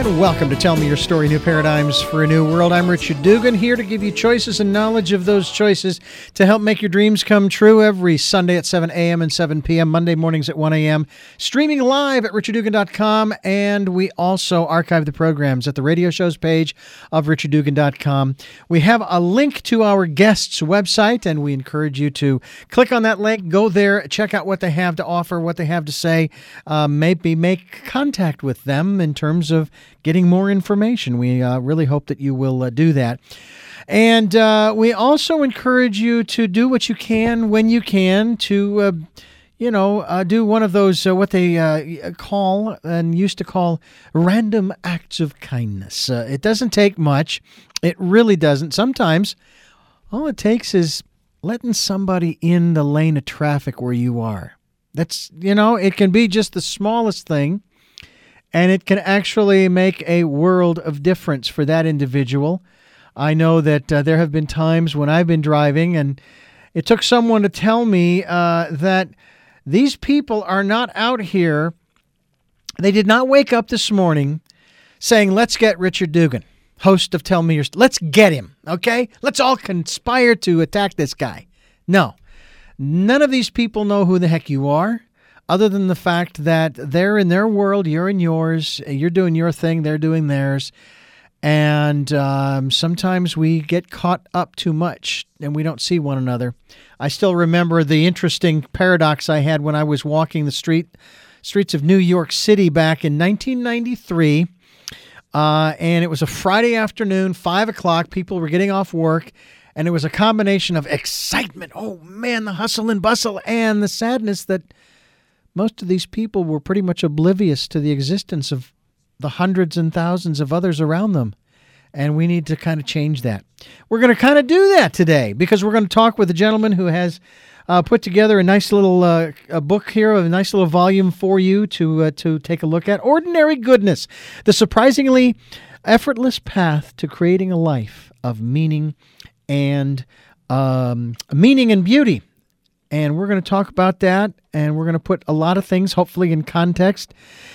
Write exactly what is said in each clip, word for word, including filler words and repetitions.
Welcome to Tell Me Your Story, New Paradigms for a New World. I'm Richard Dugan, here to give you choices and knowledge of those choices to help make your dreams come true every Sunday at seven a.m. and seven p.m., Monday mornings at one a.m., streaming live at richard dugan dot com, and we also archive the programs at the radio shows page of richard dugan dot com. We have a link to our guests' website, and we encourage you to click on that link, go there, check out what they have to offer, what they have to say, uh, maybe make contact with them in terms of getting more information. We uh, really hope that you will uh, do that. And uh, we also encourage you to do what you can when you can to, uh, you know, uh, do one of those, uh, what they uh, call and used to call random acts of kindness. Uh, it doesn't take much. It really doesn't. Sometimes all it takes is letting somebody in the lane of traffic where you are. That's, you know, it can be just the smallest thing. And it can actually make a world of difference for that individual. I know that uh, there have been times when I've been driving and it took someone to tell me uh, that these people are not out here. They did not wake up this morning saying, let's get Richard Dugan, host of Tell Me Your Story. Let's get him, okay? Let's all conspire to attack this guy. No, none of these people know who the heck you are. Other than the fact that they're in their world, you're in yours, you're doing your thing, they're doing theirs. And um, sometimes we get caught up too much and we don't see one another. I still remember the interesting paradox I had when I was walking the street streets of New York City back in nineteen ninety-three. Uh, and it was a Friday afternoon, five o'clock. People were getting off work. And it was a combination of excitement. Oh, man, the hustle and bustle and the sadness that most of these people were pretty much oblivious to the existence of the hundreds and thousands of others around them. And we need to kind of change that. We're going to kind of do that today because we're going to talk with a gentleman who has uh, put together a nice little uh, a book here, a nice little volume for you to uh, to take a look at. Ordinary Goodness, the surprisingly effortless path to creating a life of meaning and um, meaning and beauty. And we're going to talk about that, and we're going to put a lot of things, hopefully, in context.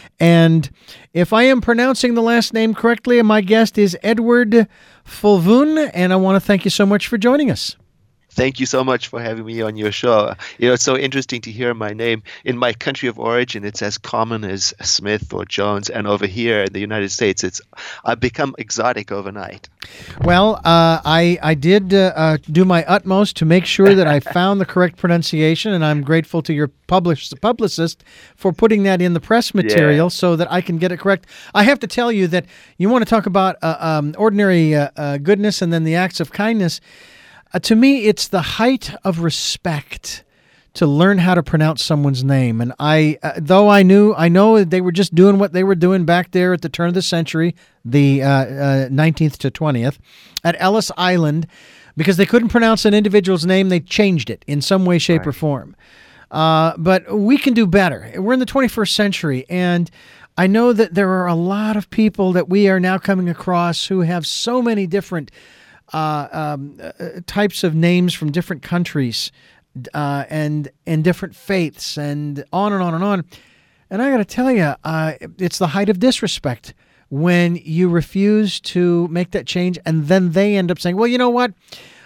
And if I am pronouncing the last name correctly, my guest is Edward Fulvoon, and I want to thank you so much for joining us. Thank you so much for having me on your show. You know, it's so interesting to hear my name. In my country of origin, it's as common as Smith or Jones. And over here in the United States, it's I've become exotic overnight. Well, uh, I, I did uh, uh, do my utmost to make sure that I found the correct pronunciation, and I'm grateful to your publish, publicist for putting that in the press material yeah. so that I can get it correct. I have to tell you that you want to talk about uh, um, ordinary uh, uh, goodness and then the acts of kindness. Uh, to me, it's the height of respect to learn how to pronounce someone's name. And I, uh, though I knew, I know they were just doing what they were doing back there at the turn of the century, the uh, uh, nineteenth to twentieth, at Ellis Island, because they couldn't pronounce an individual's name, they changed it in some way, shape, right. or form. Uh, but we can do better. We're in the twenty-first century, and I know that there are a lot of people that we are now coming across who have so many different Uh, um, uh, types of names from different countries uh, and and different faiths and on and on and on. And I got to tell you, uh, it's the height of disrespect when you refuse to make that change and then they end up saying, well, you know what?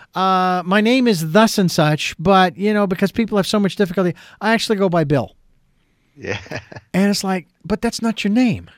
Uh, my name is thus and such, but, you know, because people have so much difficulty, I actually go by Bill. Yeah. And it's like, but that's not your name.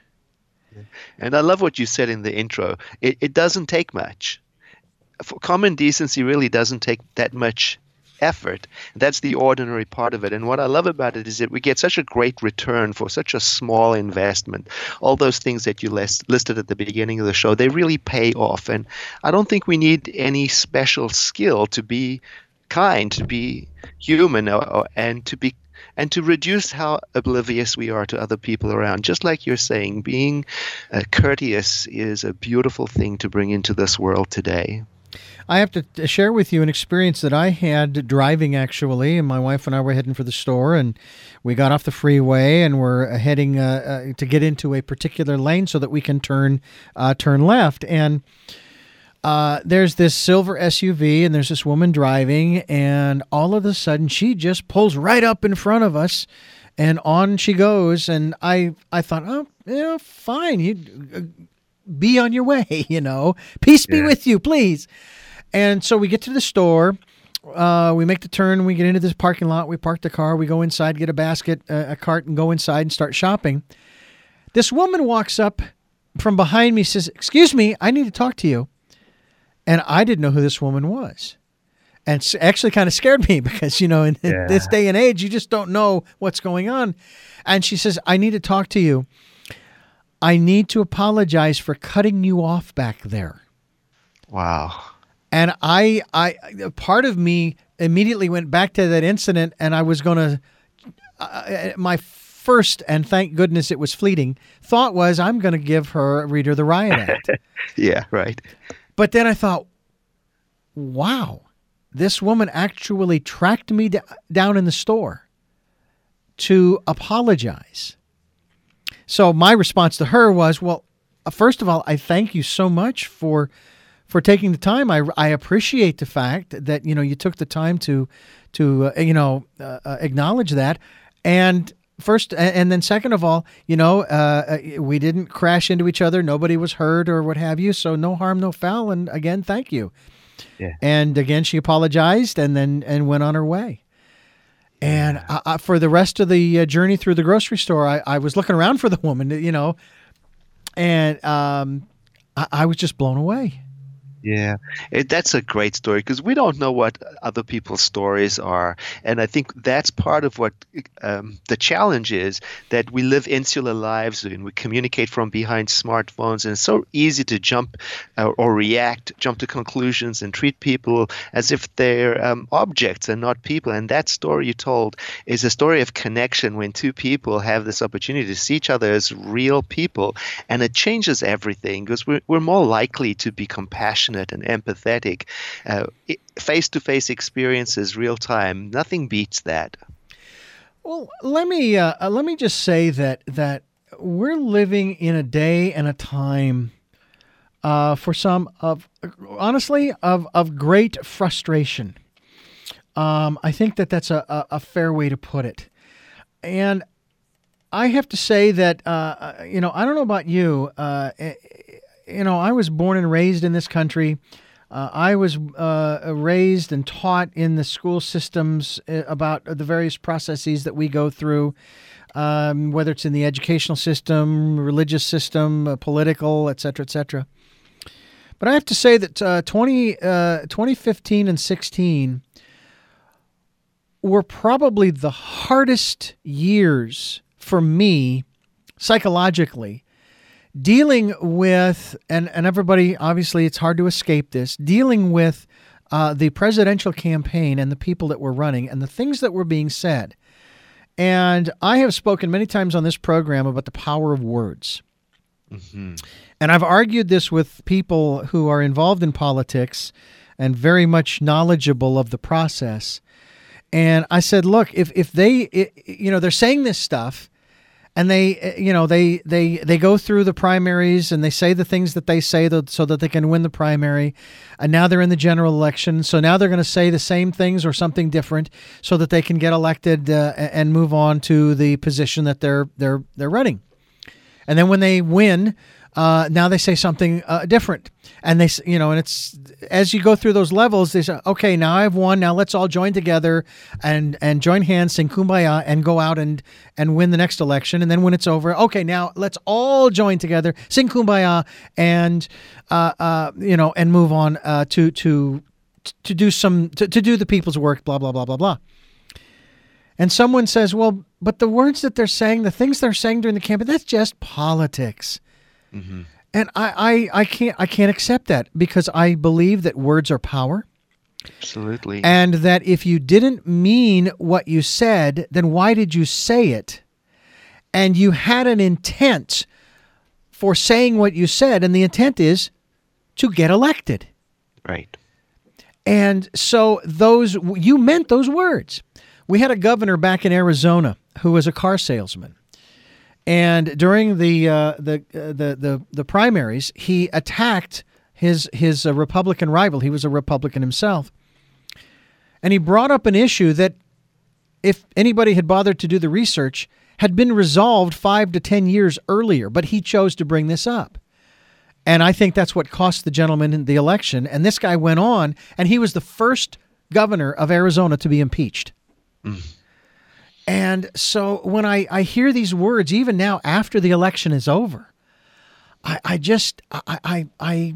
And I love what you said in the intro. It, it doesn't take much. For common decency really doesn't take that much effort. That's the ordinary part of it. And what I love about it is that we get such a great return for such a small investment. All those things that you list, listed at the beginning of the show, they really pay off. And I don't think we need any special skill to be kind, to be human, or, or, and to be and to reduce how oblivious we are to other people around. Just like you're saying, being uh, courteous is a beautiful thing to bring into this world today. I have to share with you an experience that I had driving, actually, and my wife and I were heading for the store, and we got off the freeway, and we're heading uh, uh, to get into a particular lane so that we can turn uh, turn left. And uh, there's this silver S U V, and there's this woman driving, and all of a sudden, she just pulls right up in front of us, and on she goes. And I, I thought, oh, yeah, fine. You, be on your way, you know. Peace be Yeah. with you, please. And so we get to the store. Uh, we make the turn. We get into this parking lot. We park the car. We go inside, get a basket, uh, a cart, and go inside and start shopping. This woman walks up from behind me, says, "Excuse me, I need to talk to you." And I didn't know who this woman was. And it actually kind of scared me because, you know, in Yeah. this day and age, you just don't know what's going on. And she says, "I need to talk to you. I need to apologize for cutting you off back there." Wow. And I, I, part of me immediately went back to that incident, and I was going to, uh, my first, and thank goodness it was fleeting, thought was I'm going to give her, read her the riot act. Yeah, right. But then I thought, wow, this woman actually tracked me d- down in the store to apologize. So my response to her was, well, uh, first of all, I thank you so much for for taking the time. I, I appreciate the fact that, you know, you took the time to, to uh, you know, uh, uh, acknowledge that. And first, and then second of all, you know, uh, we didn't crash into each other. Nobody was hurt or what have you. So no harm, no foul. And again, thank you. Yeah. And again, she apologized and then and went on her way. And I, I, for the rest of the uh, journey through the grocery store, I, I was looking around for the woman, you know, and um, I, I was just blown away. Yeah, it, that's a great story because we don't know what other people's stories are. And I think that's part of what um, the challenge is, that we live insular lives and we communicate from behind smartphones. And it's so easy to jump uh, or react, jump to conclusions and treat people as if they're um, objects and not people. And that story you told is a story of connection when two people have this opportunity to see each other as real people. And it changes everything because we're, we're more likely to be compassionate and empathetic. Uh, face-to-face experiences, real time, nothing beats that. Well, let me uh, uh, let me just say that that we're living in a day and a time uh, for some of honestly of of great frustration. Um, I think that that's a, a, a fair way to put it, and I have to say that uh, you know I don't know about you. Uh, You know, I was born and raised in this country. Uh, I was uh, raised and taught in the school systems about the various processes that we go through, um, whether it's in the educational system, religious system, uh, political, et cetera, et cetera. But I have to say that uh, twenty, uh, twenty fifteen and sixteen were probably the hardest years for me psychologically, dealing with, and, and everybody, obviously it's hard to escape this, dealing with uh, the presidential campaign and the people that were running and the things that were being said. And I have spoken many times on this program about the power of words. Mm-hmm. And I've argued this with people who are involved in politics and very much knowledgeable of the process. And I said, look, if, if they, it, you know, they're saying this stuff, and they, you know, they, they, they go through the primaries and they say the things that they say that, so that they can win the primary. And now they're in the general election. So now they're going to say the same things or something different so that they can get elected uh, and move on to the position that they're, they're, they're running. And then when they win, uh, now they say something uh, different. And they, you know, and it's, as you go through those levels, they say, okay, now I've won. Now let's all join together and, and join hands, sing Kumbaya, and go out and, and win the next election. And then when it's over, okay, now let's all join together, sing Kumbaya, and, uh, uh, you know, and move on uh, to, to, to do some, to, to do the people's work, blah, blah, blah, blah, blah. And someone says, well, but the words that they're saying, the things they're saying during the campaign, that's just politics. Mm-hmm. And I, I, I can't I can't accept that because I believe that words are power. Absolutely. And that if you didn't mean what you said, then why did you say it? And you had an intent for saying what you said, and the intent is to get elected. Right. And so those you meant those words. We had a governor back in Arizona who was a car salesman. And during the uh, the, uh, the the the primaries, he attacked his his uh, Republican rival. He was a Republican himself, and he brought up an issue that, if anybody had bothered to do the research, had been resolved five to ten years earlier. But he chose to bring this up, And I think that's what cost the gentleman the election. And this guy went on, and he was the first governor of Arizona to be impeached. Mm. And so when I, I hear these words, even now after the election is over, I, I just, I, I, I,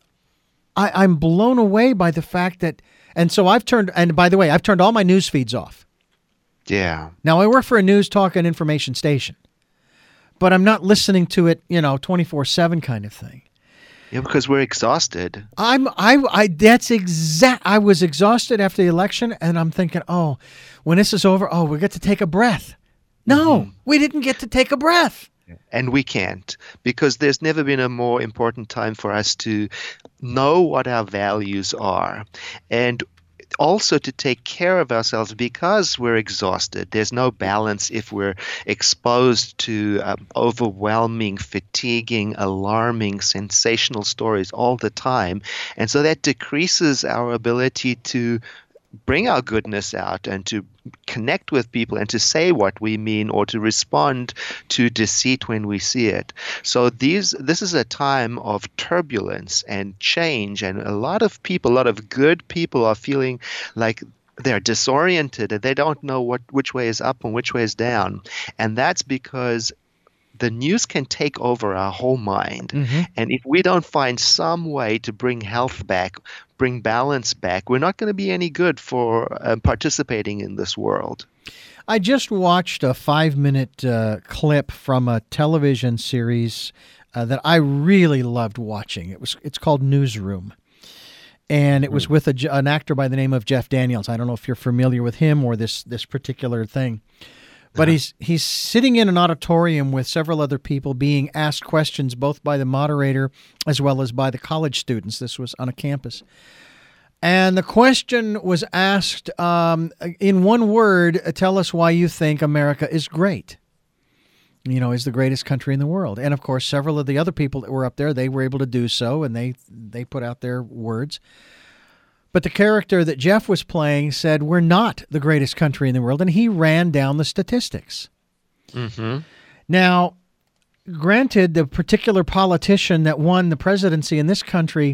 I, I'm blown away by the fact that, and so I've turned, and by the way, I've turned all my news feeds off. Yeah. Now I work for a news, talk, and information station, but I'm not listening to it, you know, twenty-four seven kind of thing. Yeah, because we're exhausted. I'm, I, I, that's exact. I was exhausted after the election, and I'm thinking, oh, when this is over, oh, we get to take a breath. No, mm-hmm. we didn't get to take a breath. And we can't, because there's never been a more important time for us to know what our values are, and also to take care of ourselves because we're exhausted. There's no balance if we're exposed to um, overwhelming, fatiguing, alarming, sensational stories all the time. And so that decreases our ability to bring our goodness out and to connect with people and to say what we mean or to respond to deceit when we see it. So these this is a time of turbulence and change, and a lot of people, a lot of good people are feeling like they're disoriented and they don't know what which way is up and which way is down. And that's because the news can take over our whole mind. Mm-hmm. And if we don't find some way to bring health back, bring balance back, we're not going to be any good for uh, participating in this world. I just watched a five-minute uh, clip from a television series uh, that I really loved watching. It was it's called Newsroom. And it was with a, an actor by the name of Jeff Daniels. I don't know if you're familiar with him or this this particular thing. But uh-huh. he's he's sitting in an auditorium with several other people being asked questions, both by the moderator as well as by the college students. This was on a campus. And the question was asked, um, in one word, tell us why you think America is great. You know, is the greatest country in the world. And, of course, several of the other people that were up there, they were able to do so, and they they put out their words. But the character that Jeff was playing said, we're not the greatest country in the world, and he ran down the statistics. Mm-hmm. Now, granted, the particular politician that won the presidency in this country,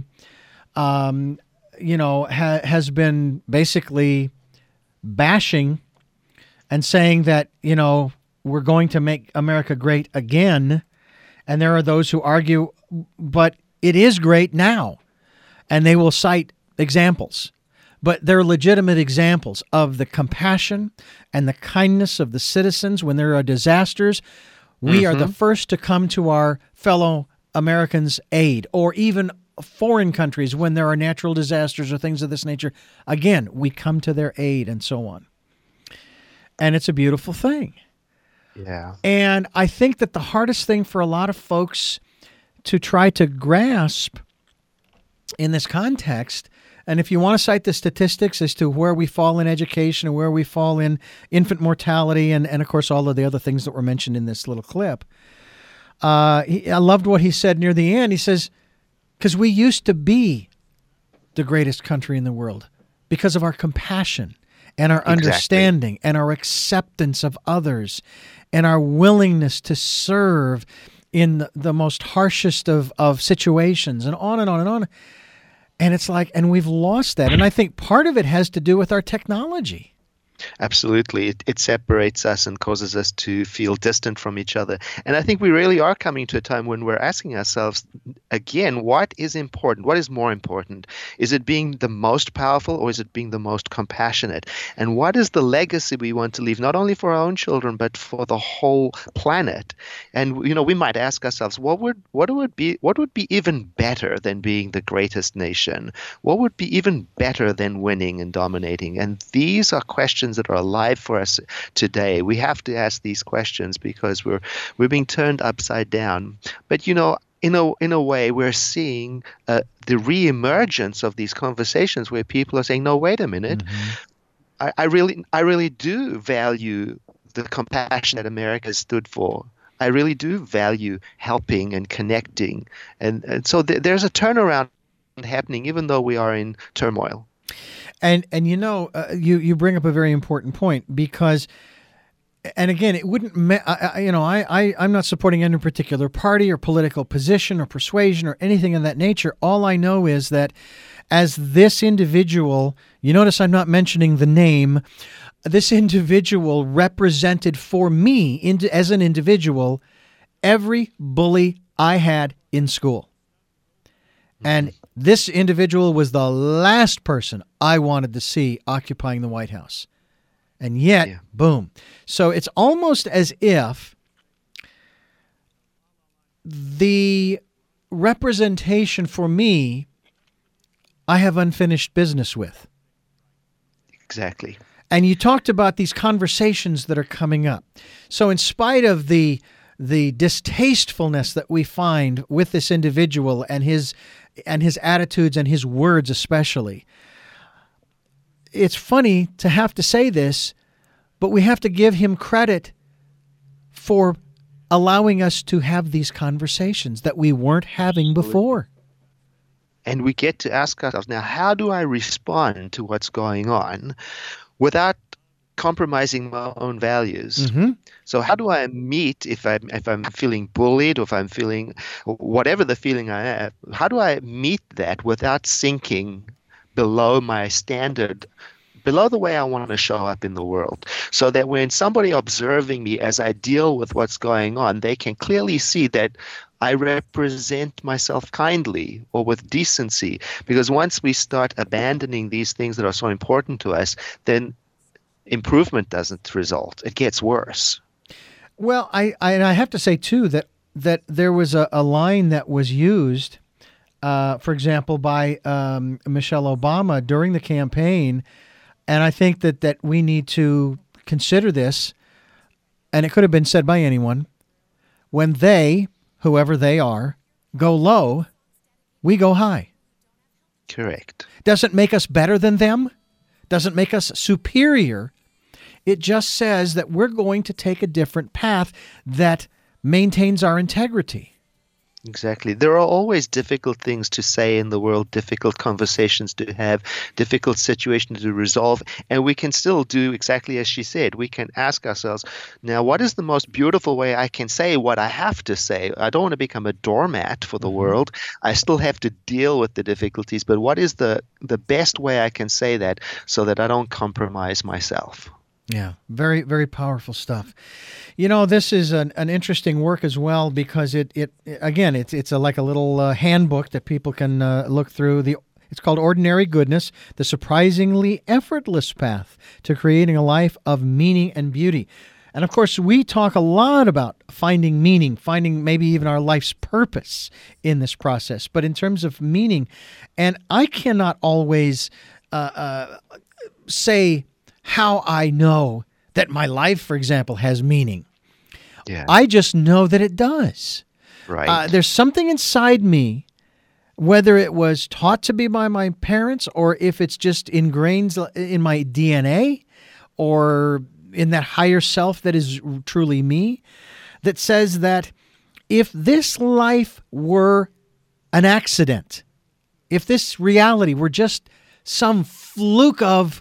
um, you know, ha- has been basically bashing and saying that, you know, we're going to make America great again. And there are those who argue, but it is great now. And they will cite examples, but they're legitimate examples of the compassion and the kindness of the citizens. When there are disasters, we mm-hmm. are the first to come to our fellow Americans' aid, or even foreign countries when there are natural disasters or things of this nature. Again, we come to their aid and so on. And it's a beautiful thing. Yeah. And I think that the hardest thing for a lot of folks to try to grasp in this context, and if you want to cite the statistics as to where we fall in education and where we fall in infant mortality and, and of course, all of the other things that were mentioned in this little clip, uh, he, I loved what he said near the end. He says, because we used to be the greatest country in the world because of our compassion and our exactly. understanding and our acceptance of others and our willingness to serve in the, the most harshest of, of situations, and on and on and on. And it's like, and we've lost that. And I think part of it has to do with our technology. Absolutely. It, it separates us and causes us to feel distant from each other. And I think we really are coming to a time when we're asking ourselves, again, what is important? What is more important? Is it being the most powerful, or is it being the most compassionate? And what is the legacy we want to leave, not only for our own children, but for the whole planet? And, you know, we might ask ourselves, what would what would be what would be even better than being the greatest nation? What would be even better than winning and dominating? And these are questions that are alive for us today. We have to ask these questions because we're we're being turned upside down. But you know, in a in a way, we're seeing uh, the reemergence of these conversations where people are saying, "No, wait a minute, mm-hmm. I, I really I really do value the compassion that America stood for. I really do value helping and connecting." And and so th- there's a turnaround happening, even though we are in turmoil. And and you know, uh, you you bring up a very important point, because and again, it wouldn't, ma- I, I, you know, I, I, I'm not supporting any particular party or political position or persuasion or anything of that nature. All I know is that as this individual, you notice I'm not mentioning the name, this individual represented for me in, as an individual every bully I had in school. And this individual was the last person I wanted to see occupying the White House. And yet, yeah. boom. So it's almost as if the representation for me, I have unfinished business with. Exactly. And you talked about these conversations that are coming up. So in spite of the the distastefulness that we find with this individual and his and his attitudes and his words especially, it's funny to have to say this, but we have to give him credit for allowing us to have these conversations that we weren't having before. And we get to ask ourselves, now, how do I respond to what's going on without compromising my own values? Mm-hmm. So how do I meet if I'm if I'm feeling bullied or if I'm feeling whatever the feeling I have? How do I meet that without sinking below my standard, below the way I want to show up in the world, so that when somebody observing me as I deal with what's going on, they can clearly see that I represent myself kindly or with decency? Because once we start abandoning these things that are so important to us, then improvement doesn't result. It gets worse. Well, I, I and I have to say too that that there was a, a line that was used, uh, for example, by um, Michelle Obama during the campaign, and I think that that we need to consider this, and it could have been said by anyone. When they, whoever they are, go low, we go high. Correct. Doesn't make us better than them. Doesn't make us superior. It just says that we're going to take a different path that maintains our integrity. Exactly. There are always difficult things to say in the world, difficult conversations to have, difficult situations to resolve, and we can still do exactly as she said. We can ask ourselves, now, what is the most beautiful way I can say what I have to say? I don't want to become a doormat for the mm-hmm. world. I still have to deal with the difficulties, but what is the, the best way I can say that so that I don't compromise myself? Yeah, very, very powerful stuff. You know, this is an, an interesting work as well because it, it again, it's it's a, like a little uh, handbook that people can uh, look through. The It's called Ordinary Goodness, the surprisingly effortless path to creating a life of meaning and beauty. And of course, we talk a lot about finding meaning, finding maybe even our life's purpose in this process. But in terms of meaning, and I cannot always uh, uh, say how I know that my life, for example, has meaning. Yeah. I just know that it does. Right. Uh, there's something inside me, whether it was taught to be by my parents or if it's just ingrained in my D N A or in that higher self that is truly me, that says that if this life were an accident, if this reality were just some fluke of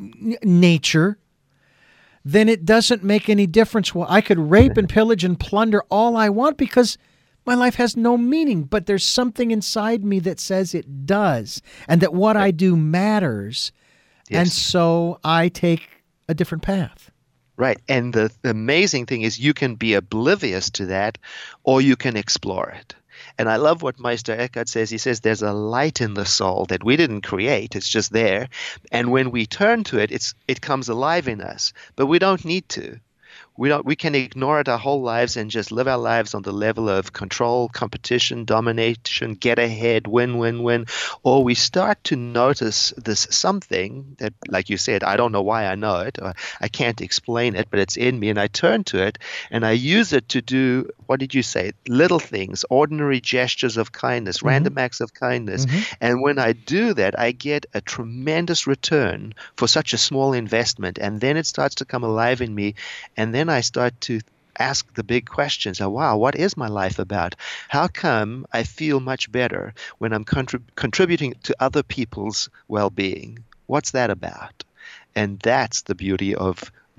nature, then it doesn't make any difference. Well, I could rape and pillage and plunder all I want because my life has no meaning, but there's something inside me that says it does and that what I do matters. Yes. And so I take a different path. Right. And the, the amazing thing is you can be oblivious to that or you can explore it. And I love what Meister Eckhart says. He says there's a light in the soul that we didn't create. It's just there. And when we turn to it, it's it comes alive in us. But we don't need to. We don't. We can ignore it our whole lives and just live our lives on the level of control, competition, domination, get ahead, win, win, win. Or we start to notice this something that, like you said, I don't know why I know it, or I can't explain it, but it's in me, and I turn to it and I use it to do, what did you say? Little things, ordinary gestures of kindness, mm-hmm. random acts of kindness. Mm-hmm. And when I do that, I get a tremendous return for such a small investment. And then it starts to come alive in me. And then I start to ask the big questions. Oh, wow, what is my life about? How come I feel much better when I'm contrib- contributing to other people's well-being? What's that about? And that's the beauty of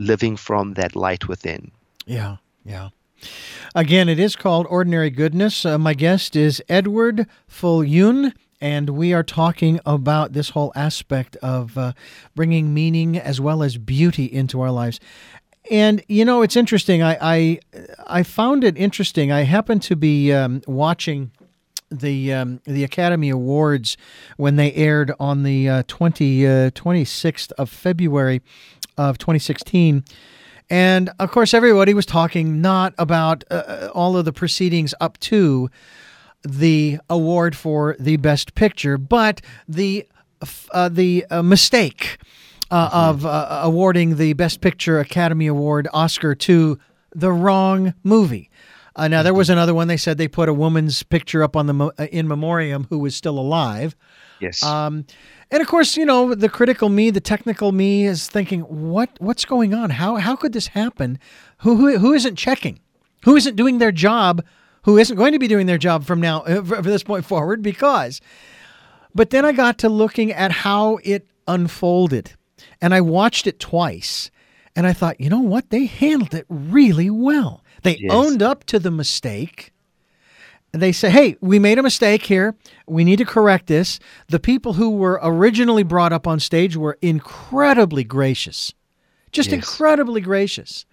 living from that light within. Yeah, yeah. Again, it is called Ordinary Goodness. Uh, my guest is Edward Fulghum, and we are talking about this whole aspect of uh, bringing meaning as well as beauty into our lives. And, you know, it's interesting. I I, I found it interesting. I happened to be um, watching the um, the Academy Awards when they aired on the uh, twenty, uh, twenty-sixth of February of twenty sixteen. And, of course, everybody was talking not about uh, all of the proceedings up to the award for the Best Picture, but the uh, the uh, mistake uh, mm-hmm. of uh, awarding the Best Picture Academy Award Oscar to the wrong movie. Uh, now, there was another one. They said they put a woman's picture up on the mo- in memoriam who was still alive. Yes. Um, and of course, you know, the critical me, the technical me is thinking, what what's going on? How how could this happen? Who who who isn't checking? Who isn't doing their job? Who isn't going to be doing their job from now uh, from this point forward? Because, but then I got to looking at how it unfolded, and I watched it twice, and I thought, you know what? They handled it really well. They yes. owned up to the mistake. They say, hey, we made a mistake here. We need to correct this. The people who were originally brought up on stage were incredibly gracious, just yes. incredibly gracious.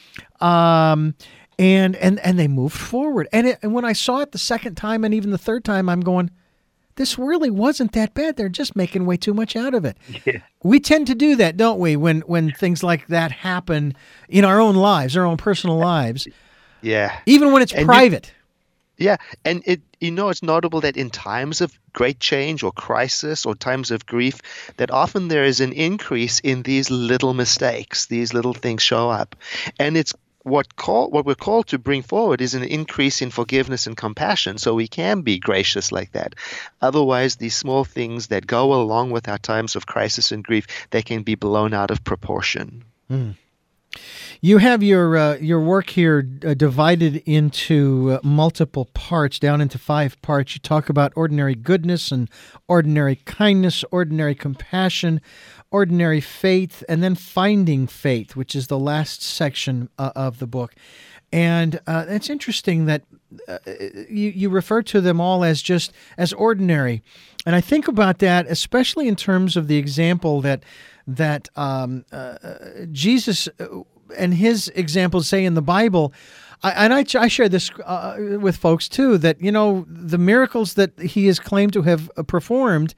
Um, and and and they moved forward. And, it, and when I saw it the second time and even the third time, I'm going, this really wasn't that bad. They're just making way too much out of it. Yeah. We tend to do that, don't we, when when things like that happen in our own lives, our own personal lives. Yeah. Even when it's and private. You- Yeah, and it you know it's notable that in times of great change or crisis or times of grief, that often there is an increase in these little mistakes. These little things show up, and it's what call what we're called to bring forward is an increase in forgiveness and compassion, so we can be gracious like that. Otherwise, these small things that go along with our times of crisis and grief, they can be blown out of proportion. Mm. You have your uh, your work here uh, divided into uh, multiple parts, down into five parts. You talk about ordinary goodness and ordinary kindness, ordinary compassion, ordinary faith, and then finding faith, which is the last section uh, of the book. And uh, it's interesting that uh, you, you refer to them all as just as ordinary. And I think about that, especially in terms of the example that that um, uh, Jesus and his examples say in the Bible. I, and I, I share this uh, with folks too, that, you know, the miracles that he is claimed to have performed,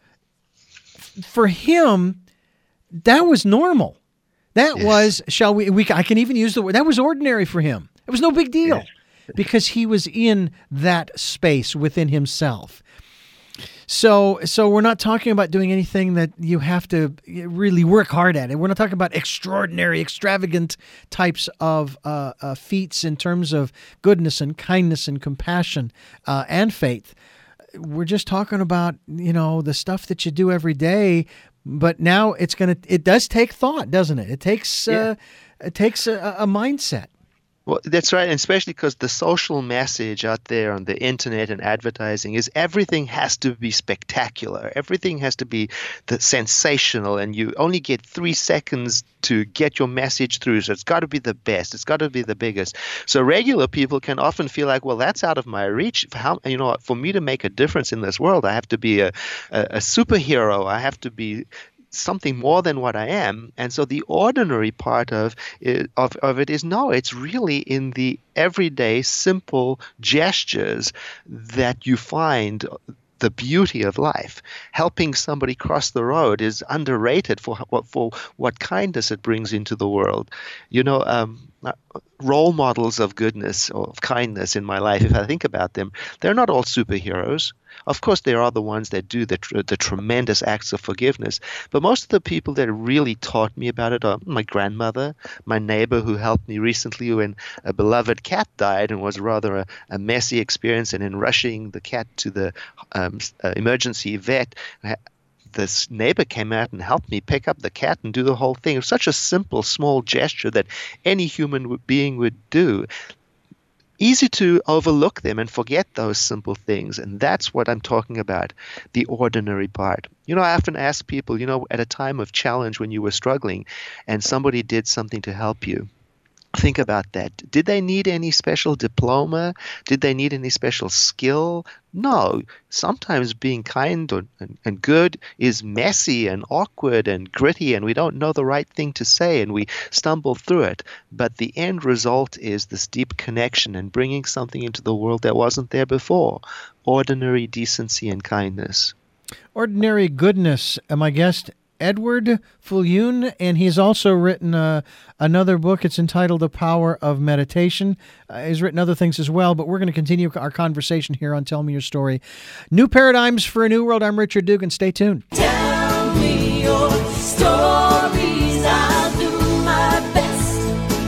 for him, that was normal. That yes. was, shall we, we, I can even use the word, that was ordinary for him. It was no big deal yes. because he was in that space within himself. So so we're not talking about doing anything that you have to really work hard at. We're not talking about extraordinary, extravagant types of uh, uh, feats in terms of goodness and kindness and compassion uh, and faith. We're just talking about, you know, the stuff that you do every day. But now it's gonna. It does take thought, doesn't it? It takes yeah. uh, it takes a, a mindset. Well, that's right, and especially because the social message out there on the internet and advertising is everything has to be spectacular. Everything has to be the sensational, and you only get three seconds to get your message through. So it's got to be the best. It's got to be the biggest. So regular people can often feel like, well, that's out of my reach. For how, you know, for me to make a difference in this world, I have to be a, a, a superhero. I have to be something more than what I am. And so the ordinary part of it, of, of it is, no, it's really in the everyday simple gestures that you find the beauty of life. Helping somebody cross the road is underrated for what for what kindness it brings into the world. You know, um, role models of goodness or of kindness in my life, if I think about them, they're not all superheroes. Of course, there are the ones that do the, tr- the tremendous acts of forgiveness, but most of the people that really taught me about it are my grandmother, my neighbor who helped me recently when a beloved cat died and was rather a, a messy experience, and in rushing the cat to the um, uh, emergency vet, this neighbor came out and helped me pick up the cat and do the whole thing. It was such a simple, small gesture that any human being would do. easy to overlook them and forget those simple things. And that's what I'm talking about, the ordinary part. You know, I often ask people, you know, at a time of challenge when you were struggling and somebody did something to help you, think about that. Did they need any special diploma? Did they need any special skill? No. Sometimes being kind or, and, and good is messy and awkward and gritty, and we don't know the right thing to say, and we stumble through it. But the end result is this deep connection and bringing something into the world that wasn't there before. Ordinary decency and kindness. Ordinary goodness. Uh, my guest, Edward Fillion, and he's also written uh, another book. It's entitled The Power of Meditation. Uh, he's written other things as well, but we're going to continue our conversation here on Tell Me Your Story. New Paradigms for a New World. I'm Richard Dugan. Stay tuned. Tell me your stories. I'll do my best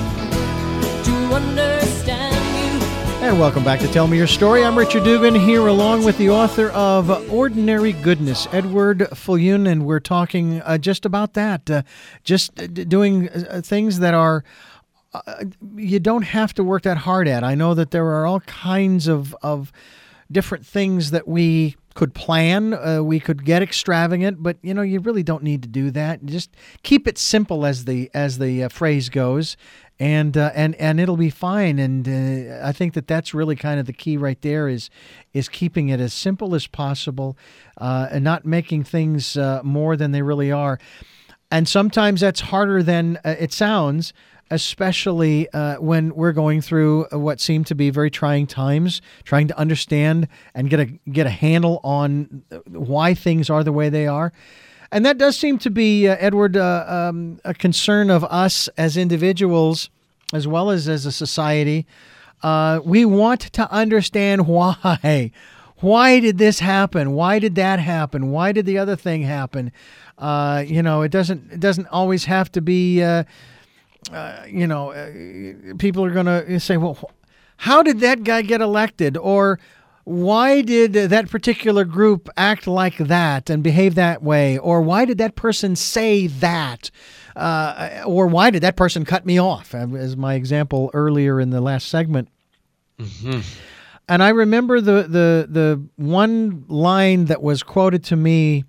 to understand you. And welcome back to Tell Me Your Story. I'm Richard Dugan here along with the author of Ordinary Goodness, Edward Fillion, and we're talking uh, just about that, uh, just d- doing uh, things that are uh, you don't have to work that hard at. I know that there are all kinds of, of different things that we could plan. Uh, we could get extravagant, but you know, you really don't need to do that. Just keep it simple, as the as the uh, phrase goes. And uh, and and it'll be fine. And uh, I think that that's really kind of the key right there is is keeping it as simple as possible, uh, and not making things uh, more than they really are. And sometimes that's harder than uh, it sounds, especially uh, when we're going through what seem to be very trying times, trying to understand and get a get a handle on why things are the way they are. And that does seem to be, uh, Edward, uh, um, a concern of us as individuals, as well as as a society. Uh, we want to understand why. Why did this happen? Why did that happen? Why did the other thing happen? Uh, you know, it doesn't. It doesn't always have to be. Uh, uh, you know, uh, people are going to say, "Well, how did that guy get elected?" Or why did that particular group act like that and behave that way? Or why did that person say that? Uh, or why did that person cut me off? As my example earlier in the last segment. Mm-hmm. And I remember the, the, the one line that was quoted to me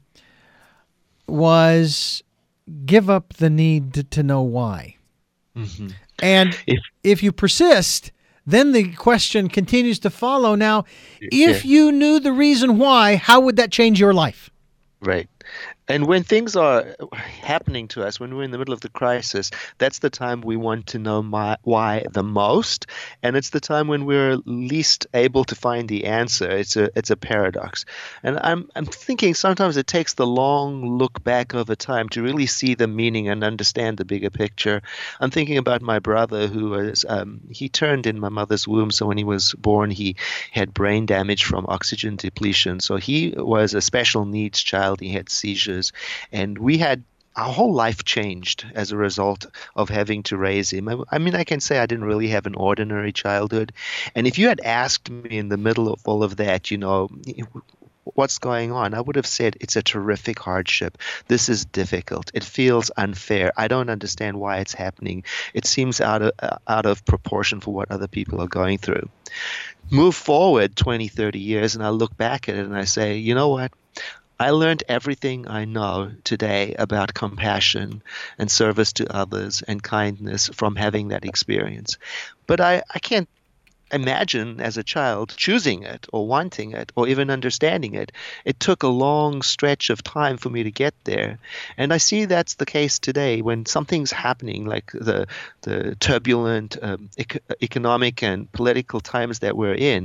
was, "Give up the need to, to know why." Mm-hmm. And if, if you persist, then the question continues to follow. Now, if yeah. you knew the reason why, how would that change your life? Right. And when things are happening to us, when we're in the middle of the crisis, that's the time we want to know my, why the most. And it's the time when we're least able to find the answer. It's a it's a paradox. And I'm I'm thinking sometimes it takes the long look back over time to really see the meaning and understand the bigger picture. I'm thinking about my brother who was, um, he turned in my mother's womb. So when he was born, he had brain damage from oxygen depletion. So he was a special needs child. He had seizures. And we had our whole life changed as a result of having to raise him. I, I mean, I can say I didn't really have an ordinary childhood. And if you had asked me in the middle of all of that, you know, what's going on, I would have said it's a terrific hardship. This is difficult. It feels unfair. I don't understand why it's happening. It seems out of uh, out of proportion for what other people are going through. Move forward twenty, thirty years, and I look back at it and I say, you know what? I learned everything I know today about compassion and service to others and kindness from having that experience. But I, I can't imagine as a child choosing it or wanting it or even understanding it. It took a long stretch of time for me to get there. And I see that's the case today when something's happening, like the, the turbulent um, ec- economic and political times that we're in.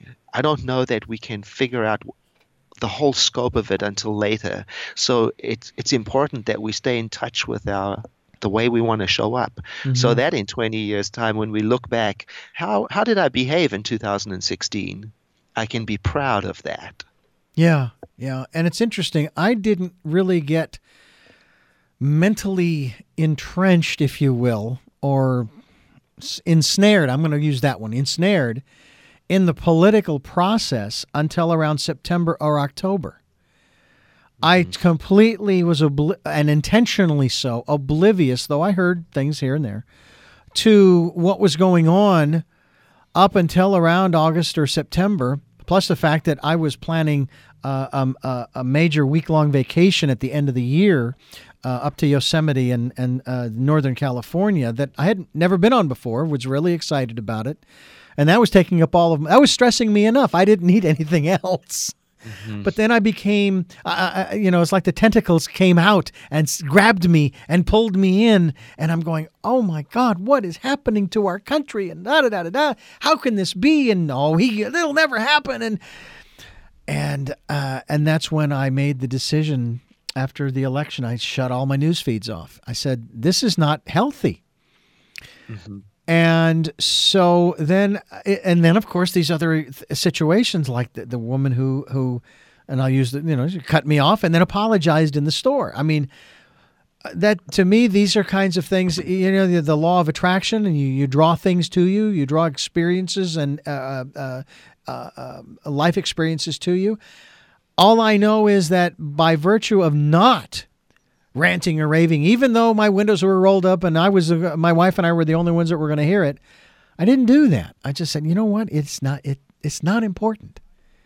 I don't know that we can figure out the whole scope of it until later. So it's it's important that we stay in touch with our the way we want to show up, mm-hmm. so that in twenty years' time, when we look back, how how did I behave in two thousand sixteen? I can be proud of that. Yeah, yeah. And it's interesting. I didn't really get mentally entrenched, if you will, or ensnared. I'm going to use that one, ensnared in the political process until around September or October. Mm-hmm. I completely was, obli- and intentionally so, oblivious, though I heard things here and there, to what was going on up until around August or September, plus the fact that I was planning uh, um, uh, a major week-long vacation at the end of the year uh, up to Yosemite and, and uh, Northern California that I had never been on before, was really excited about it. And that was taking up all of, that was stressing me enough. I didn't need anything else. Mm-hmm. But then I became, uh, you know, it's like the tentacles came out and s- grabbed me and pulled me in. And I'm going, oh my God, what is happening to our country? And da da da da da. How can this be? And oh, he, it'll never happen. And and uh, and that's when I made the decision after the election. I shut all my news feeds off. I said, this is not healthy. Mm-hmm. And so then, and then of course, these other situations like the, the woman who, who, and I'll use the, you know, she cut me off and then apologized in the store. I mean, that to me, these are kinds of things, you know, the, the law of attraction, and you, you draw things to you, you draw experiences and uh, uh, uh, uh, life experiences to you. All I know is that by virtue of not ranting or raving, even though my windows were rolled up and I was, uh, my wife and I were the only ones that were going to hear it, I didn't do that. I just said, you know what? It's not, it, it's not important.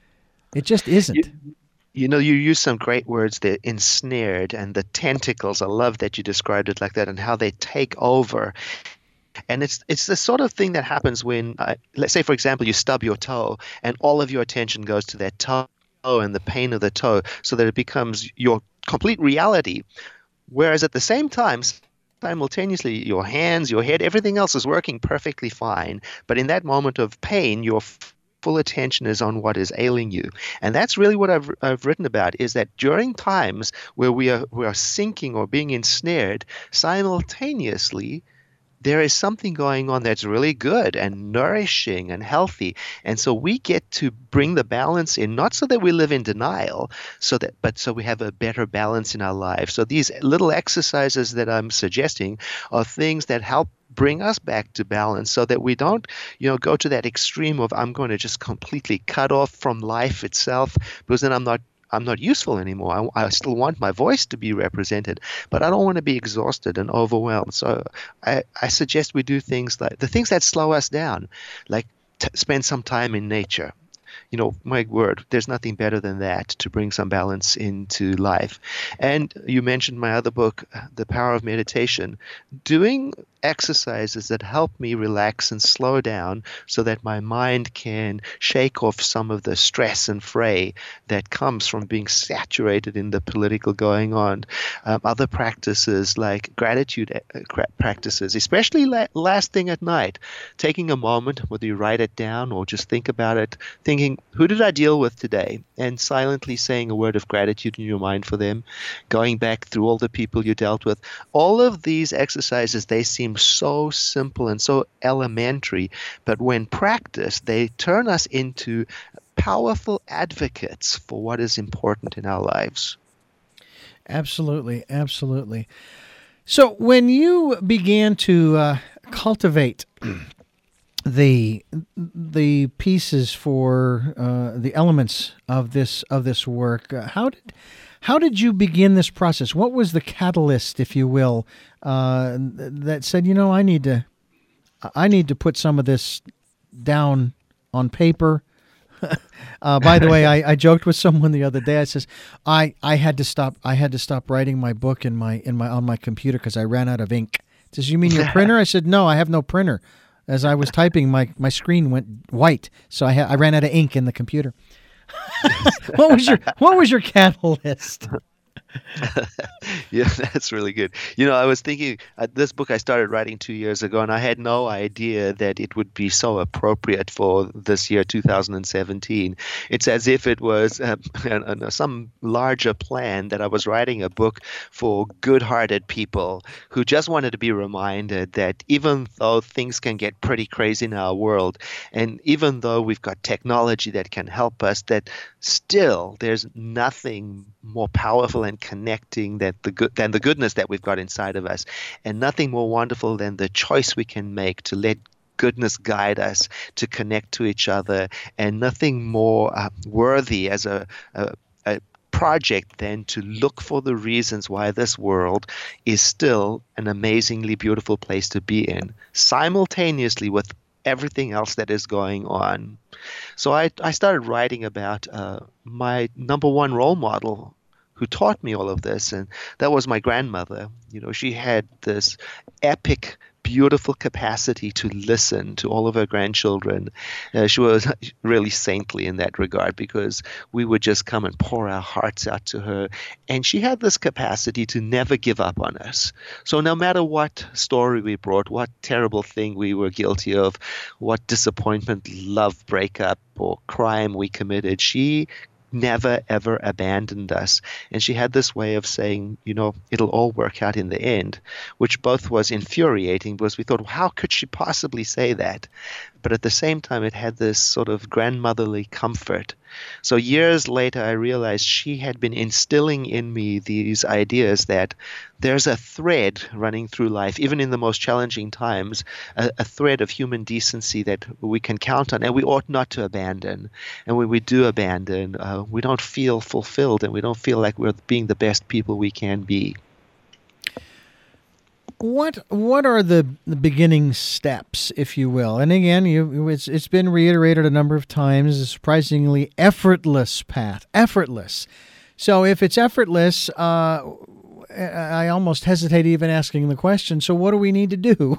It just isn't. You, you know, you use some great words there, ensnared, and the tentacles. I love that you described it like that, and how they take over. And it's it's the sort of thing that happens when, uh, let's say, for example, you stub your toe and all of your attention goes to that toe and the pain of the toe, so that it becomes your complete reality. Whereas at the same time, simultaneously, your hands, your head, everything else is working perfectly fine. But in that moment of pain, your f- full attention is on what is ailing you. And that's really what I've I've written about, is that during times where we are we are sinking or being ensnared, simultaneously, there is something going on that's really good and nourishing and healthy. And so we get to bring the balance in, not so that we live in denial, so that, but so we have a better balance in our lives. So these little exercises that I'm suggesting are things that help bring us back to balance, so that we don't, you know, go to that extreme of I'm going to just completely cut off from life itself, because then I'm not I'm not useful anymore. I, I still want my voice to be represented, but I don't want to be exhausted and overwhelmed. So I, I suggest we do things like the things that slow us down, like t- spend some time in nature. You know, my word, there's nothing better than that to bring some balance into life. And you mentioned my other book, The Power of Meditation. Doing exercises that help me relax and slow down so that my mind can shake off some of the stress and fray that comes from being saturated in the political going on. Um, other practices like gratitude uh, practices, especially la- last thing at night, taking a moment, whether you write it down or just think about it, thinking, who did I deal with today? And silently saying a word of gratitude in your mind for them, going back through all the people you dealt with. All of these exercises, they seem so simple and so elementary, but when practiced, they turn us into powerful advocates for what is important in our lives. Absolutely, absolutely. So when you began to uh, cultivate the the pieces for uh, the elements of this of this work, uh, how did how did you begin this process? What was the catalyst, if you will, uh, that said, you know, I need to I need to put some of this down on paper? uh, by the way, I, I joked with someone the other day. I says, I, I had to stop. I had to stop writing my book in my in my on my computer because I ran out of ink. Says, you mean your printer? I said, no, I have no printer. As I was typing, my, my screen went white, so I ha- I ran out of ink in the computer. what was your What was your catalyst? Yeah, that's really good. You know, I was thinking, uh, this book I started writing two years ago, and I had no idea that it would be so appropriate for this year, two thousand seventeen. It's as if it was uh, an, an, some larger plan that I was writing a book for good-hearted people who just wanted to be reminded that even though things can get pretty crazy in our world, and even though we've got technology that can help us, that still there's nothing more powerful and connecting that the good than the goodness that we've got inside of us, and nothing more wonderful than the choice we can make to let goodness guide us to connect to each other, and nothing more uh, worthy as a, a, a project than to look for the reasons why this world is still an amazingly beautiful place to be in, simultaneously with everything else that is going on. So I, I started writing about uh, my number one role model who taught me all of this, and that was my grandmother. You know, she had this epic, beautiful capacity to listen to all of her grandchildren. Uh, she was really saintly in that regard, because we would just come and pour our hearts out to her. And she had this capacity to never give up on us. So no matter what story we brought, what terrible thing we were guilty of, what disappointment, love breakup, or crime we committed, she never, ever abandoned us. And she had this way of saying, you know, it'll all work out in the end, which both was infuriating, because we thought, how could she possibly say that? But at the same time, it had this sort of grandmotherly comfort. So years later, I realized she had been instilling in me these ideas that there's a thread running through life, even in the most challenging times, a, a thread of human decency that we can count on, and we ought not to abandon. And when we do abandon, uh, we don't feel fulfilled, and we don't feel like we're being the best people we can be. What what are the, the beginning steps, if you will? And again, you it's it's been reiterated a number of times, a surprisingly effortless path. Effortless. So if it's effortless, uh, I almost hesitate even asking the question, so what do we need to do?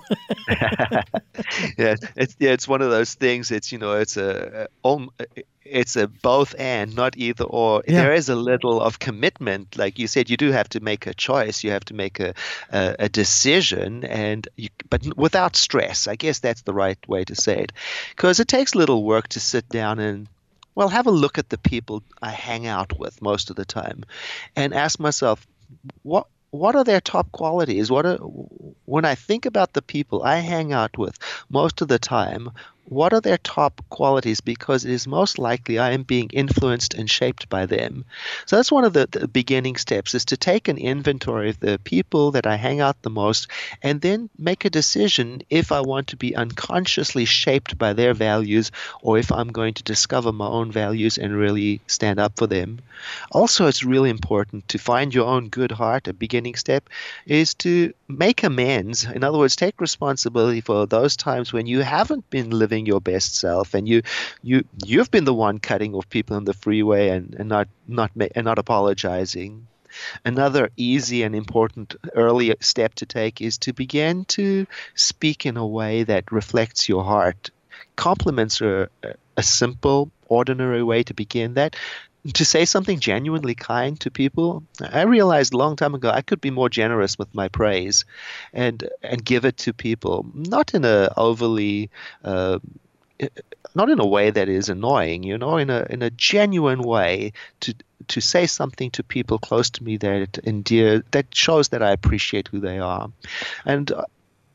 yeah, it's yeah, it's one of those things. It's you know, it's a, a it's a both and, not either or. Yeah. There is a little of commitment, like you said. You do have to make a choice. You have to make a a, a decision, and you, but without stress. I guess that's the right way to say it, because it takes little work to sit down and, well, have a look at the people I hang out with most of the time, and ask myself, what what are their top qualities? What are, when I think about the people I hang out with most of the time, what are their top qualities? Because it is most likely I am being influenced and shaped by them. So that's one of the, the beginning steps, is to take an inventory of the people that I hang out the most, and then make a decision if I want to be unconsciously shaped by their values, or if I'm going to discover my own values and really stand up for them. Also, it's really important to find your own good heart. A beginning step is to make amends. In other words, take responsibility for those times when you haven't been living your best self, and you you you've been the one cutting off people on the freeway and, and not not and not apologizing. Another easy and important early step to take is to begin to speak in a way that reflects your heart. Compliments are a simple, ordinary way to begin that. To say something genuinely kind to people. I realized a long time ago I could be more generous with my praise, and and give it to people, not in a overly, uh, not in a way that is annoying, you know, in a in a genuine way, to to say something to people close to me that endear, that shows that I appreciate who they are. And uh,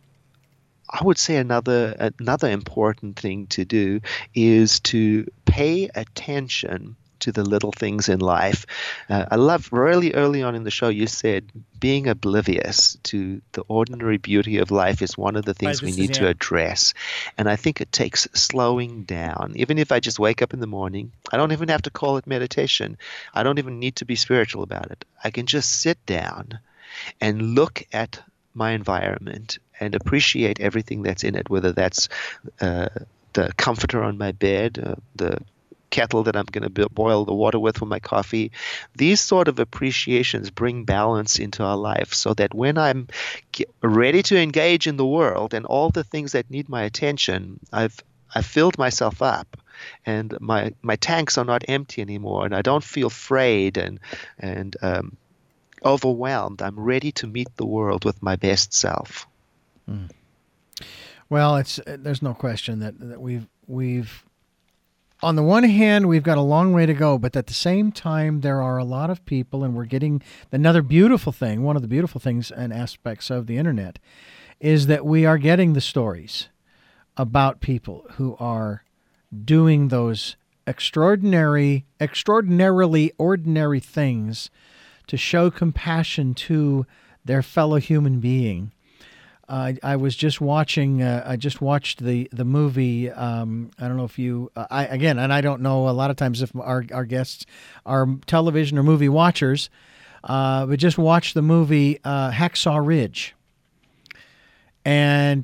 I would say another another important thing to do is to pay attention to the little things in life. Uh, I love really early on in the show you said being oblivious to the ordinary beauty of life is one of the things right, we need is, yeah. to address. And I think it takes slowing down. Even if I just wake up in the morning, I don't even have to call it meditation. I don't even need to be spiritual about it. I can just sit down and look at my environment and appreciate everything that's in it, whether that's uh, the comforter on my bed, uh, the kettle that I'm going to boil the water with for my coffee. These sort of appreciations bring balance into our life, so that when I'm ready to engage in the world and all the things that need my attention, I've I've filled myself up, and my my tanks are not empty anymore, and I don't feel afraid and and um, overwhelmed. I'm ready to meet the world with my best self. Mm. Well, it's there's no question that, that we've we've on the one hand, we've got a long way to go, but at the same time, there are a lot of people, and we're getting another beautiful thing. One of the beautiful things and aspects of the internet is that we are getting the stories about people who are doing those extraordinary, extraordinarily ordinary things to show compassion to their fellow human being. Uh, I was just watching. Uh, I just watched the the movie. Um, I don't know if you. Uh, I again, and I don't know a lot of times if our our guests are television or movie watchers. Uh, but just watched the movie uh, Hacksaw Ridge, and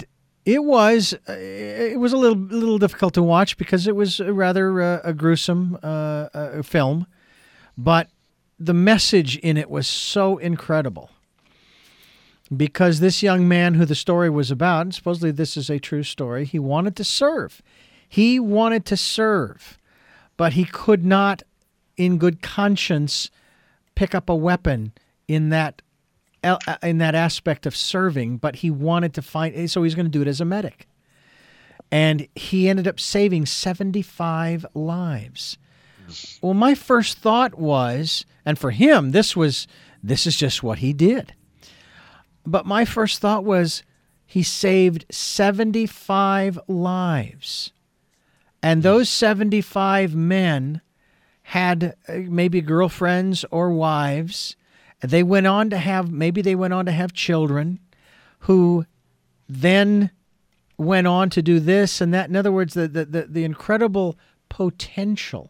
It was uh, it was a little little difficult to watch because it was a rather uh, a gruesome uh, uh, film, but the message in it was so incredible. Because this young man who the story was about, and supposedly this is a true story, he wanted to serve. He wanted to serve, but he could not, in good conscience, pick up a weapon in that in that aspect of serving, but he wanted to find, so he's going to do it as a medic. And he ended up saving seventy-five lives. Well, my first thought was, and for him, this was, this is just what he did. But my first thought was, he saved seventy-five lives. And those seventy-five men had maybe girlfriends or wives. They went on to have, maybe they went on to have children who then went on to do this and that. In other words, the, the, the, the incredible potential.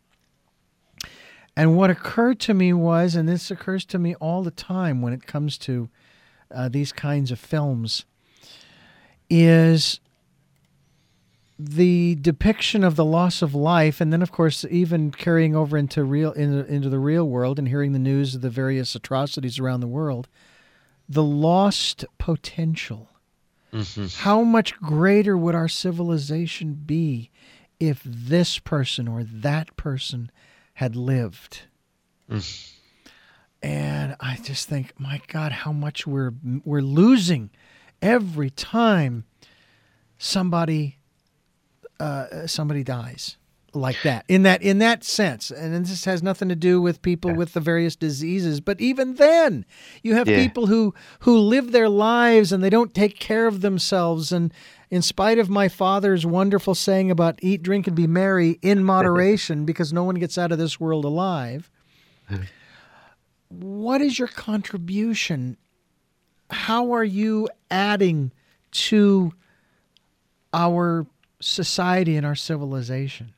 And what occurred to me was, and this occurs to me all the time when it comes to uh, these kinds of films, is the depiction of the loss of life, and then, of course, even carrying over into real into, into the real world and hearing the news of the various atrocities around the world, the lost potential. Mm-hmm. How much greater would our civilization be if this person or that person had lived? Mm. And I just think, my God, how much we're we're losing every time somebody uh, somebody dies like that. In that in that sense, and this has nothing to do with people yeah. with the various diseases, but even then, you have yeah. people who who live their lives and they don't take care of themselves. And in spite of my father's wonderful saying about eat, drink, and be merry in moderation, because no one gets out of this world alive. What is your contribution? How are you adding to our society and our civilization?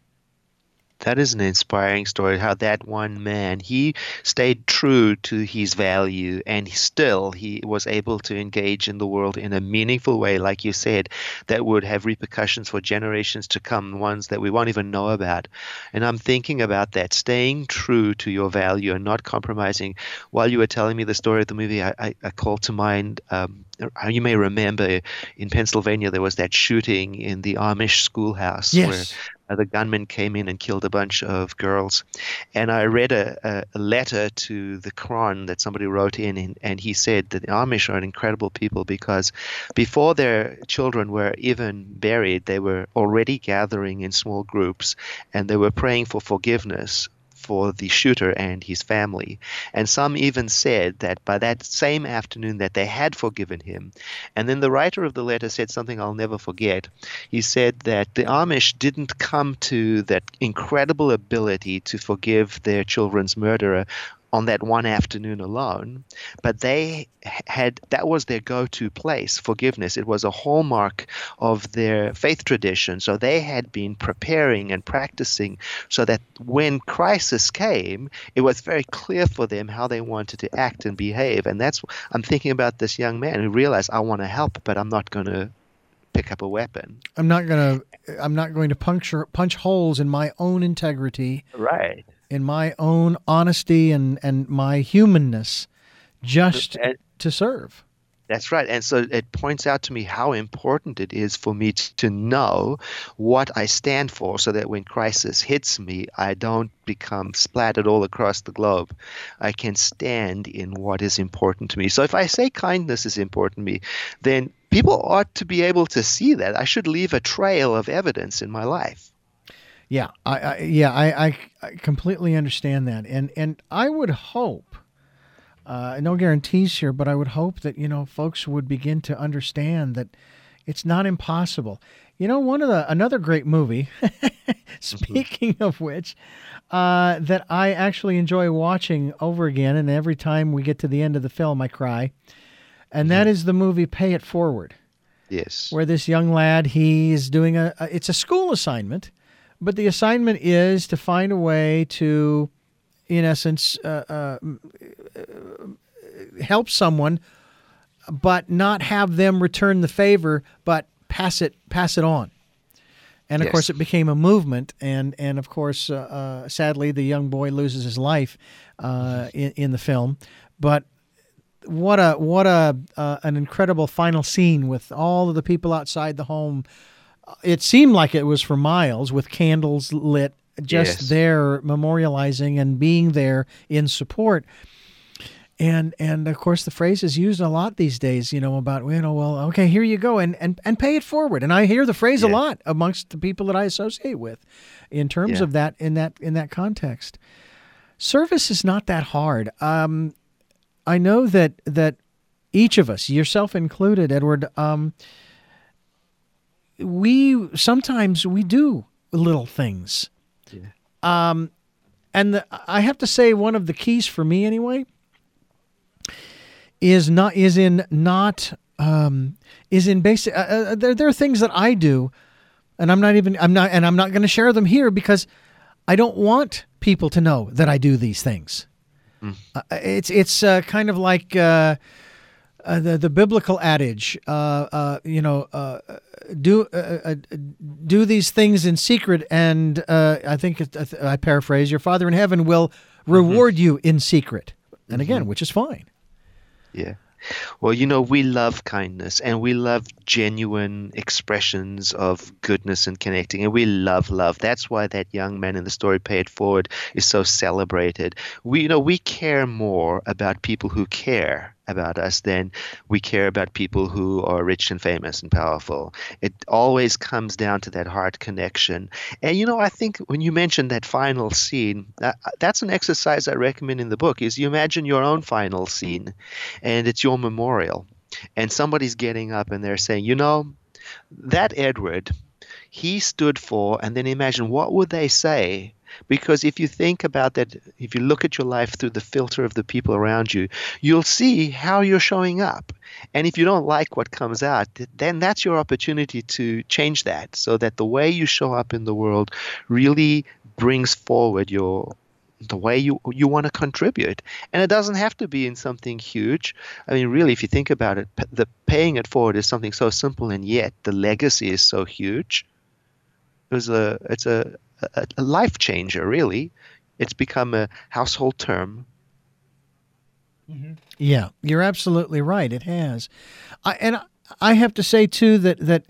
That is an inspiring story, how that one man, he stayed true to his value, and still he was able to engage in the world in a meaningful way, like you said, that would have repercussions for generations to come, ones that we won't even know about. And I'm thinking about that, staying true to your value and not compromising. While you were telling me the story of the movie, I, I, I called to mind, um, you may remember in Pennsylvania, there was that shooting in the Amish schoolhouse. Yes. Where the gunman came in and killed a bunch of girls. And I read a, a letter to the Quran that somebody wrote in, and, and he said that the Amish are an incredible people because before their children were even buried, they were already gathering in small groups, and they were praying for forgiveness for the shooter and his family. And some even said that by that same afternoon that they had forgiven him. And then the writer of the letter said something I'll never forget. He said that the Amish didn't come to that incredible ability to forgive their children's murderer on that one afternoon alone, but they had, that was their go-to place, forgiveness. It was a hallmark of their faith tradition. So they had been preparing and practicing so that when crisis came, it was very clear for them how they wanted to act and behave. And that's, I'm thinking about this young man who realized, I want to help, but I'm not going to pick up a weapon. I'm not going to, I'm not going to puncture, punch holes in my own integrity. Right. In my own honesty and, and my humanness, just and, to serve. That's right. And so it points out to me how important it is for me to, to know what I stand for so that when crisis hits me, I don't become splattered all across the globe. I can stand in what is important to me. So if I say kindness is important to me, then people ought to be able to see that. I should leave a trail of evidence in my life. Yeah, I, I yeah, I, I, I completely understand that, and and I would hope, uh, no guarantees here, but I would hope that you know folks would begin to understand that it's not impossible. You know, one of the another great movie, speaking of which, uh, that I actually enjoy watching over again, and every time we get to the end of the film, I cry, and that is the movie Pay It Forward. Yes, where this young lad, he is doing a, a it's a school assignment. But the assignment is to find a way to, in essence, uh, uh, help someone, but not have them return the favor, but pass it pass it on. And of Yes. course, it became a movement, and and of course, uh, uh, sadly, the young boy loses his life uh, in, in the film. But what a what a uh, an incredible final scene with all of the people outside the home. It seemed like it was for miles, with candles lit, just Yes. there memorializing and being there in support. And and of course, the phrase is used a lot these days, you know, about, you know, well, okay, here you go, and and, and pay it forward. And I hear the phrase a Yeah. lot amongst the people that I associate with, in terms Yeah. of that in that in that context. Service is not that hard. Um, I know that that each of us, yourself included, Edward, um, we sometimes we do little things. Yeah. Um, and the, I have to say, one of the keys for me, anyway, is not is in not um, is in basic. Uh, uh, there there are things that I do, and I'm not even I'm not and I'm not going to share them here because I don't want people to know that I do these things. Mm. Uh, it's it's uh, kind of like uh, uh, the the biblical adage, uh, uh, you know, uh, do uh, uh, do these things in secret, and uh, I think it, I paraphrase, your Father in heaven will reward you in secret. And again, which is fine. Yeah. Well, you know, we love kindness and we love genuine expressions of goodness and connecting, and we love love. That's why that young man in the story, Pay It Forward, is so celebrated. We, you know, we care more about people who care about us than we care about people who are rich and famous and powerful. It always comes down to that heart connection. And, you know, I think when you mentioned that final scene, that, that's an exercise I recommend in the book, is you imagine your own final scene, and it's your memorial. And somebody's getting up and they're saying, you know, that Edward, he stood for, and then imagine what would they say? Because if you think about that, if you look at your life through the filter of the people around you, you'll see how you're showing up. And if you don't like what comes out, then that's your opportunity to change that, so that the way you show up in the world really brings forward your the way you you want to contribute. And it doesn't have to be in something huge. I mean, really, if you think about it, p- the paying it forward is something so simple, and yet the legacy is so huge. It was a it's a a, a life changer, really. It's become a household term. Yeah, you're absolutely right. It has. I, and I have to say, too, that, that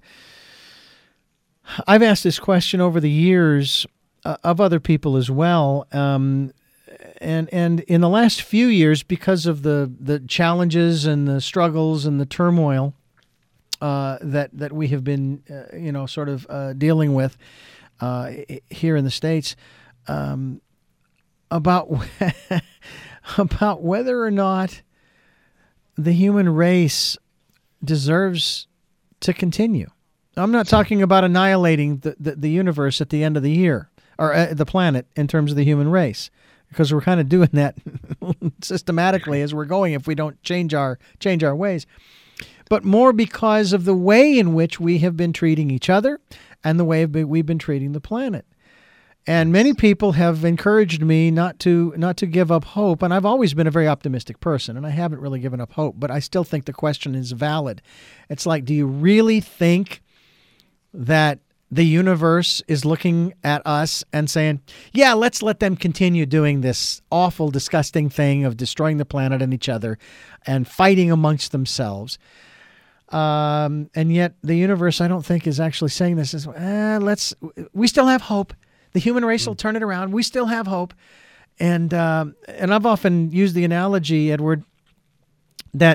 I've asked this question over the years uh, of other people as well. Um, and and in the last few years, because of the, the challenges and the struggles and the turmoil uh, that, that we have been, uh, you know, sort of uh, dealing with uh, here in the States, um, about about whether or not the human race deserves to continue. I'm not talking about annihilating the, the, the universe at the end of the year, or uh, the planet in terms of the human race, because we're kind of doing that systematically as we're going if we don't change our change our ways. But more because of the way in which we have been treating each other and the way we've been treating the planet. And many people have encouraged me not to not to give up hope, and I've always been a very optimistic person, and I haven't really given up hope, but I still think the question is valid. It's like, do you really think that the universe is looking at us and saying, yeah, let's let them continue doing this awful, disgusting thing of destroying the planet and each other and fighting amongst themselves? Um, and yet the universe, I don't think, is actually saying this. Is eh, let's. We still have hope. The human race will turn it around. We still have hope. And um, and I've often used the analogy, Edward, that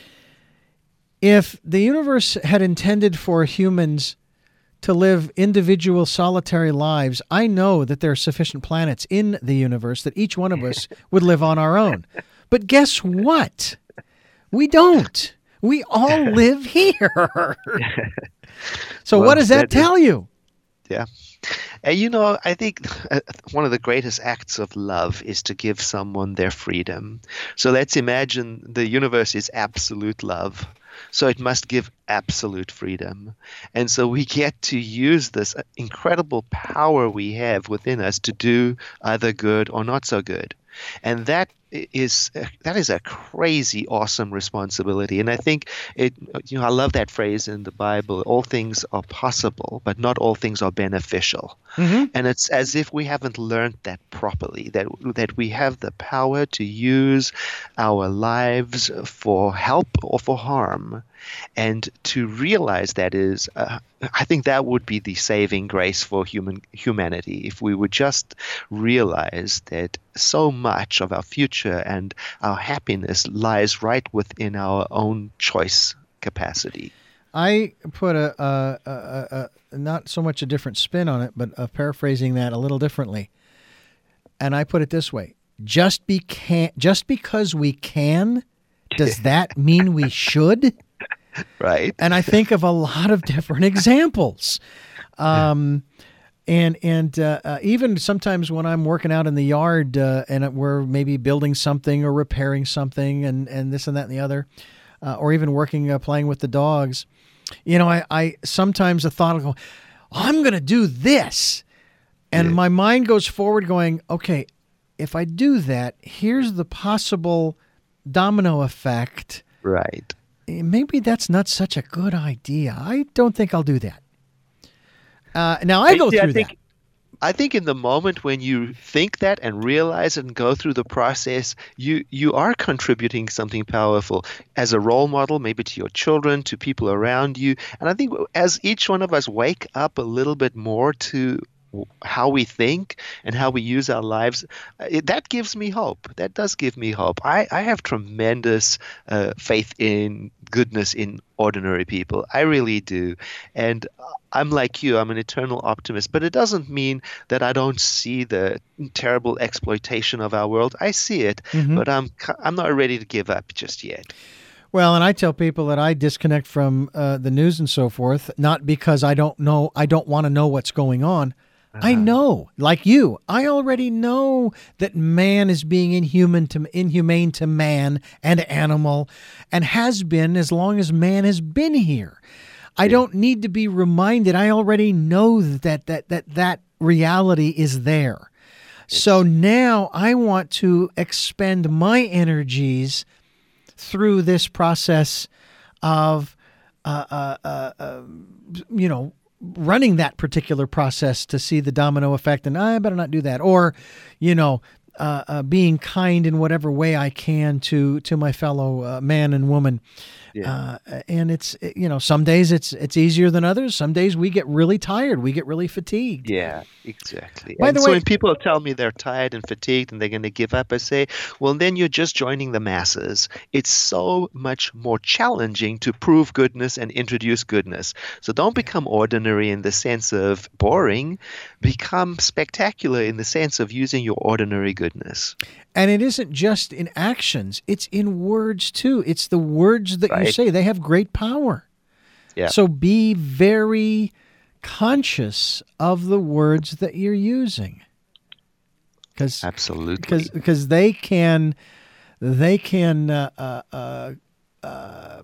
if the universe had intended for humans to live individual, solitary lives, I know that there are sufficient planets in the universe that each one of us would live on our own. But guess what? We don't. We all live here. So Well, what does that that is- tell you? Yeah. And you know, I think uh, one of the greatest acts of love is to give someone their freedom. So let's imagine the universe is absolute love. So it must give absolute freedom. And so we get to use this incredible power we have within us to do either good or not so good. And that is that is a crazy awesome responsibility. And I think it you know I love that phrase in the Bible, all things are possible, but not all things are beneficial. Mm-hmm. And it's as if we haven't learned that properly, that that we have the power to use our lives for help or for harm. And to realize that is, uh, I think that would be the saving grace for human humanity, if we would just realize that so much of our future and our happiness lies right within our own choice capacity. I put a, a, a, a not so much a different spin on it, but uh, paraphrasing that a little differently. And I put it this way: just be can, just because we can, does that mean we should? Right. And I think of a lot of different examples. Um, and and uh, uh, even sometimes when I'm working out in the yard uh, and we're maybe building something or repairing something and, and this and that and the other, uh, or even working, uh, playing with the dogs, you know, I, I sometimes the thought of going, oh, I'm going to do this. And Yeah. my mind goes forward going, okay, if I do that, here's the possible domino effect. Right. Maybe that's not such a good idea. I don't think I'll do that. Uh, now, I go See, through I think, that. I think in the moment when you think that and realize it and go through the process, you, you are contributing something powerful as a role model, maybe to your children, to people around you. And I think as each one of us wake up a little bit more to how we think and how we use our lives, it, that gives me hope. That does give me hope. I, I have tremendous uh, faith in goodness in ordinary people. I really do. And I'm like you, I'm an eternal optimist, but it doesn't mean that I don't see the terrible exploitation of our world. I see it, Mhm. but I'm I'm not ready to give up just yet. Well, and I tell people that I disconnect from uh, the news and so forth, not because I don't know, I don't want to know what's going on. I know, like you, I already know that man is being inhuman to inhumane to man and animal, and has been as long as man has been here. I don't need to be reminded. I already know that that that that reality is there. So now I want to expend my energies through this process of, uh, uh, uh, uh, you know, running that particular process to see the domino effect, and I better not do that. Or, you know, uh, uh, being kind in whatever way I can to to my fellow uh, man and woman. Yeah. Uh, and it's, you know, some days it's it's easier than others. Some days we get really tired. We get really fatigued. Yeah, exactly. By and the so way- when people tell me they're tired and fatigued and they're going to give up, I say, well, then you're just joining the masses. It's so much more challenging to prove goodness and introduce goodness. So don't become ordinary in the sense of boring. Become spectacular in the sense of using your ordinary goodness. And it isn't just in actions, it's in words too. It's the words that you Right. say. They have great power. Yeah. So be very conscious of the words that you're using. Because Absolutely. because because they can they can uh, uh, uh, uh,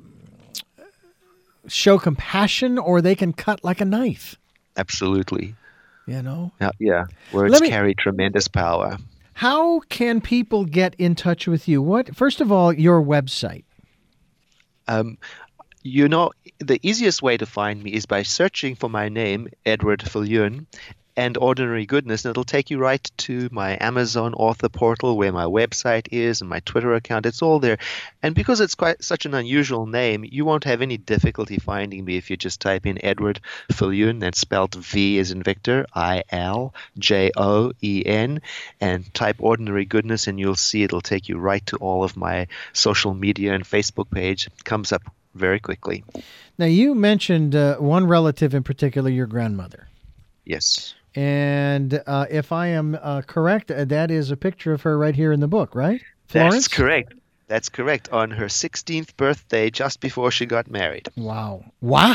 show compassion, or they can cut like a knife. Absolutely. You know. Yeah, yeah. Words Let me- carry tremendous power. How can people get in touch with you? What first of all, your website. Um, you know, the easiest way to find me is by searching for my name, Edward Fillion, and Ordinary Goodness, and it'll take you right to my Amazon author portal where my website is and my Twitter account. It's all there. And because it's quite such an unusual name, you won't have any difficulty finding me if you just type in Edward Fillion, that's spelled V as in Victor, I L J O E N, and type Ordinary Goodness, and you'll see it'll take you right to all of my social media and Facebook page. It comes up very quickly. Now you mentioned uh, one relative in particular, your grandmother. Yes. And uh, if I am uh, correct, uh, that is a picture of her right here in the book, right? Florence? That's correct. That's correct. On her sixteenth birthday, just before she got married. Wow. Wow.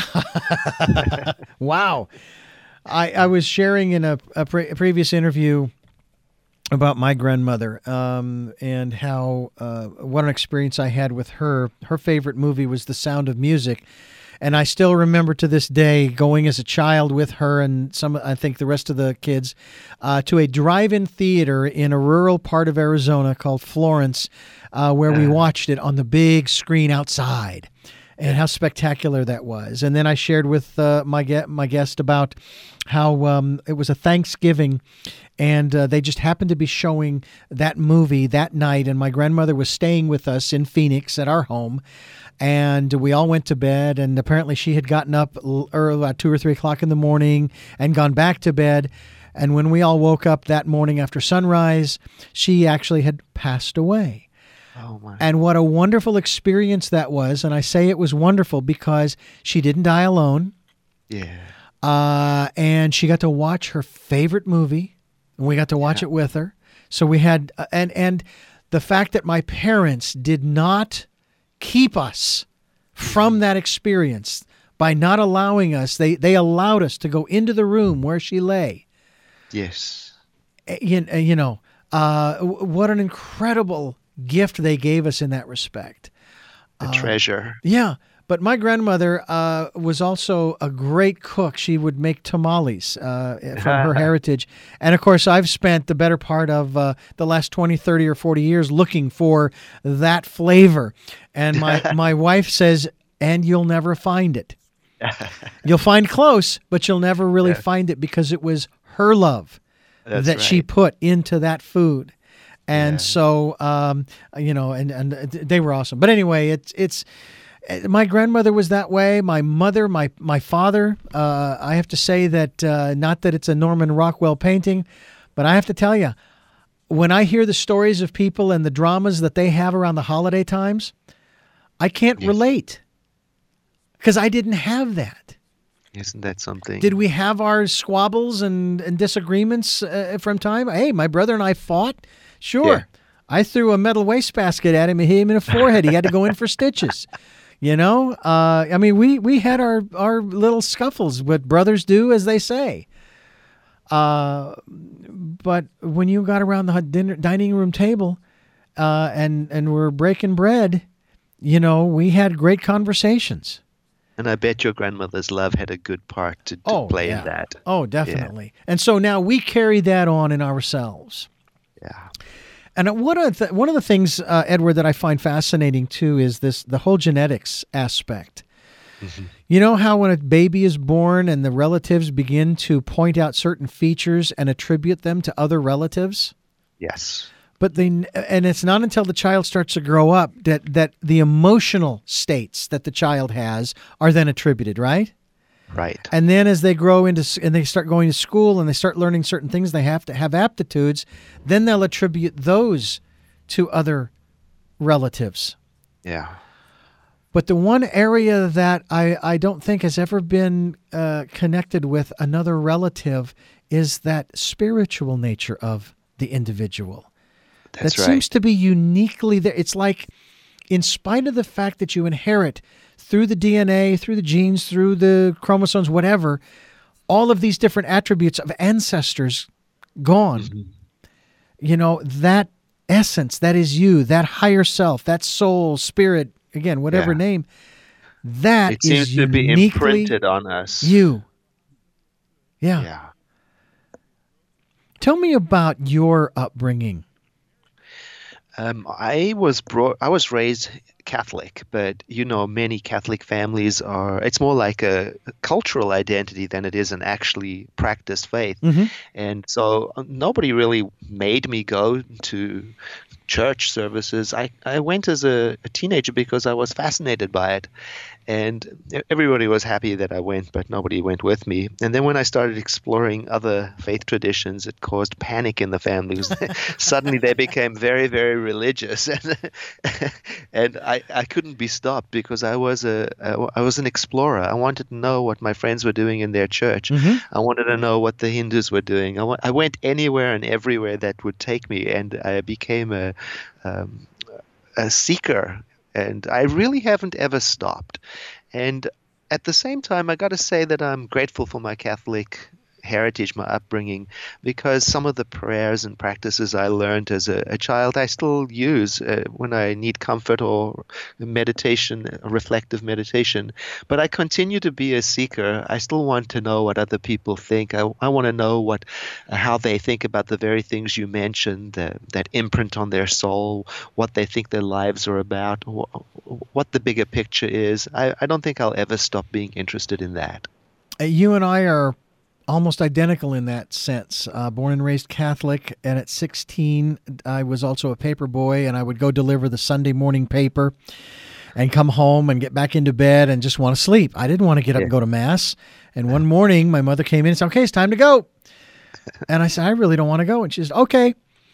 Wow. I, I was sharing in a, a, pre- a previous interview about my grandmother um, and how uh, what an experience I had with her. Her favorite movie was The Sound of Music. And I still remember to this day going as a child with her and some, I think the rest of the kids, uh, to a drive-in theater in a rural part of Arizona called Florence, uh, where we watched it on the big screen outside. And how spectacular that was. And then I shared with uh, my ge- my guest about how um, it was a Thanksgiving, and uh, they just happened to be showing that movie that night, and my grandmother was staying with us in Phoenix at our home, and we all went to bed, and apparently she had gotten up l- early, about two or three o'clock in the morning and gone back to bed. And when we all woke up that morning after sunrise, she actually had passed away. Oh my. And what a wonderful experience that was. And I say it was wonderful because she didn't die alone. Yeah. Uh, and she got to watch her favorite movie, and we got to watch Yeah. it with her. So we had, uh, and, and the fact that my parents did not keep us from that experience by not allowing us, they, they allowed us to go into the room where she lay. Yes. You, you know, uh, what an incredible gift they gave us in that respect. A treasure. Yeah, but my grandmother uh, was also a great cook. She would make tamales uh, from her heritage. And of course, I've spent the better part of uh, the last twenty, thirty, or forty years looking for that flavor. And my, my wife says, and you'll never find it. You'll find close, but you'll never really Yeah. find it because it was her love That's that she right. put into that food. And Yeah. so, um, you know, and, and they were awesome. But anyway, it's, it's, my grandmother was that way. My mother, my, my father, uh, I have to say that, uh, not that it's a Norman Rockwell painting, but I have to tell you, when I hear the stories of people and the dramas that they have around the holiday times, I can't Yes. relate because I didn't have that. Isn't that something? Did we have our squabbles and, and disagreements uh, from time? Hey, my brother and I fought. Sure. Yeah. I threw a metal wastebasket at him and hit him in the forehead. He had to go in for stitches. You know, uh, I mean, we, we had our, our little scuffles, what brothers do, as they say. Uh, but when you got around the dinner, dining room table uh, and, and we're breaking bread, you know, we had great conversations. And I bet your grandmother's love had a good part to, to play yeah. in that. Oh, definitely. And so now we carry that on in ourselves. Yeah. And one of the, one of the things, uh, Edward, that I find fascinating too is this the whole genetics aspect. Mm-hmm. You know how when a baby is born and the relatives begin to point out certain features and attribute them to other relatives? Yes. But they, and it's not until the child starts to grow up that, that the emotional states that the child has are then attributed, right? Right. And then as they grow into, and they start going to school and they start learning certain things, they have to have aptitudes, then they'll attribute those to other relatives. Yeah. But the one area that I, I don't think has ever been uh, connected with another relative is that spiritual nature of the individual. That's that right. seems to be uniquely there. It's like, in spite of the fact that you inherit through the D N A, through the genes, through the chromosomes, whatever, all of these different attributes of ancestors gone. Mm-hmm. You know, that essence, that is you, that higher self, that soul, spirit, again, whatever Yeah. name, that It seems is to be uniquely imprinted on us. you. Yeah. Yeah. Tell me about your upbringing. Um, I was brought. I was raised Catholic, but you know, many Catholic families are. It's more like a, a cultural identity than it is an actually practiced faith. Mm-hmm. And so uh, nobody really made me go to church services. I, I went as a, a teenager because I was fascinated by it. And e- everybody was happy that I went, but nobody went with me. And then when I started exploring other faith traditions, it caused panic in the families. Suddenly they became very, very religious. And, and I, I couldn't be stopped because I was a, a I was an explorer. I wanted to know what my friends were doing in their church. Mm-hmm. I wanted to know what the Hindus were doing. I, wa- I went anywhere and everywhere that would take me, and I became a um, a seeker. And I really haven't ever stopped. And at the same time, I got to say that I'm grateful for my Catholic heritage, my upbringing, because some of the prayers and practices I learned as a, a child, I still use uh, when I need comfort or meditation, reflective meditation. But I continue to be a seeker. I still want to know what other people think. I, I want to know what, uh, how they think about the very things you mentioned, the, that imprint on their soul, what they think their lives are about, wh- what the bigger picture is. I, I don't think I'll ever stop being interested in that. Uh, You and I are almost identical in that sense. Uh, born and raised Catholic, and at sixteen, I was also a paper boy, and I would go deliver the Sunday morning paper and come home and get back into bed and just want to sleep. I didn't want to get up Yeah. and go to Mass. And one morning, my mother came in and said, "Okay, it's time to go." And I said, "I really don't want to go." And she said, "Okay,"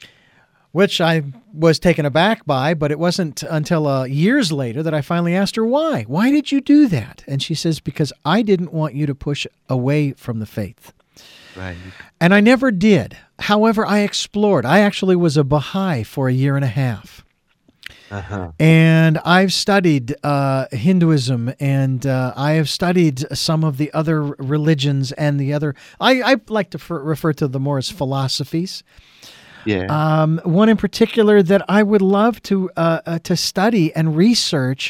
which I was taken aback by, but it wasn't until uh, years later that I finally asked her why. Why did you do that? And she says, "Because I didn't want you to push away from the faith." Right. And I never did. However, I explored. I actually was a Baha'i for a year and a half. Uh-huh. And I've studied uh, Hinduism, and uh, I have studied some of the other religions and the other, I, I like to f- refer to them more as philosophies. Yeah. Um, one in particular that I would love to uh, uh, to study and research.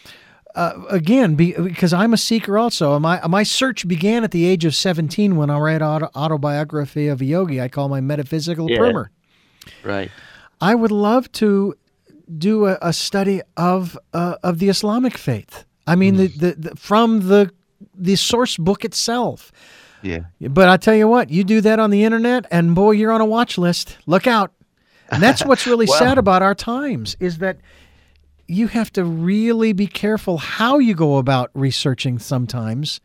Uh, again, be, because I'm a seeker also. My my search began at the age of seventeen when I read auto, Autobiography of a Yogi. I call my metaphysical Yeah. primer. Right. I would love to do a, a study of uh, of the Islamic faith. I mean, the, the, the from the the source book itself. Yeah. But I tell you what, you do that on the internet, and boy, you're on a watch list. Look out. And that's what's really Well- sad about our times, is that you have to really be careful how you go about researching sometimes,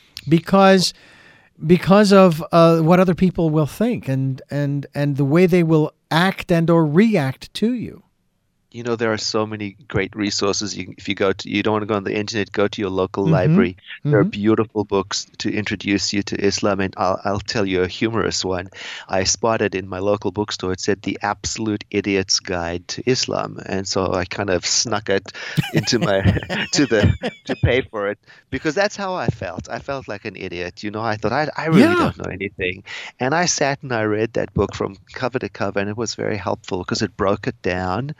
because because of uh, what other people will think, and, and, and the way they will act and or react to you. You know, there are so many great resources. You, if you go to, you don't want to go on the internet, go to your local Mhm. library. There are Mhm. beautiful books to introduce you to Islam. And I'll, I'll tell you a humorous one. I spotted in my local bookstore, it said The Absolute Idiot's Guide to Islam. And so I kind of snuck it into my, to the, to pay for it, because that's how I felt. I felt like an idiot. You know, I thought, I, I really Yeah. don't know anything. And I sat and I read that book from cover to cover, and it was very helpful because it broke it down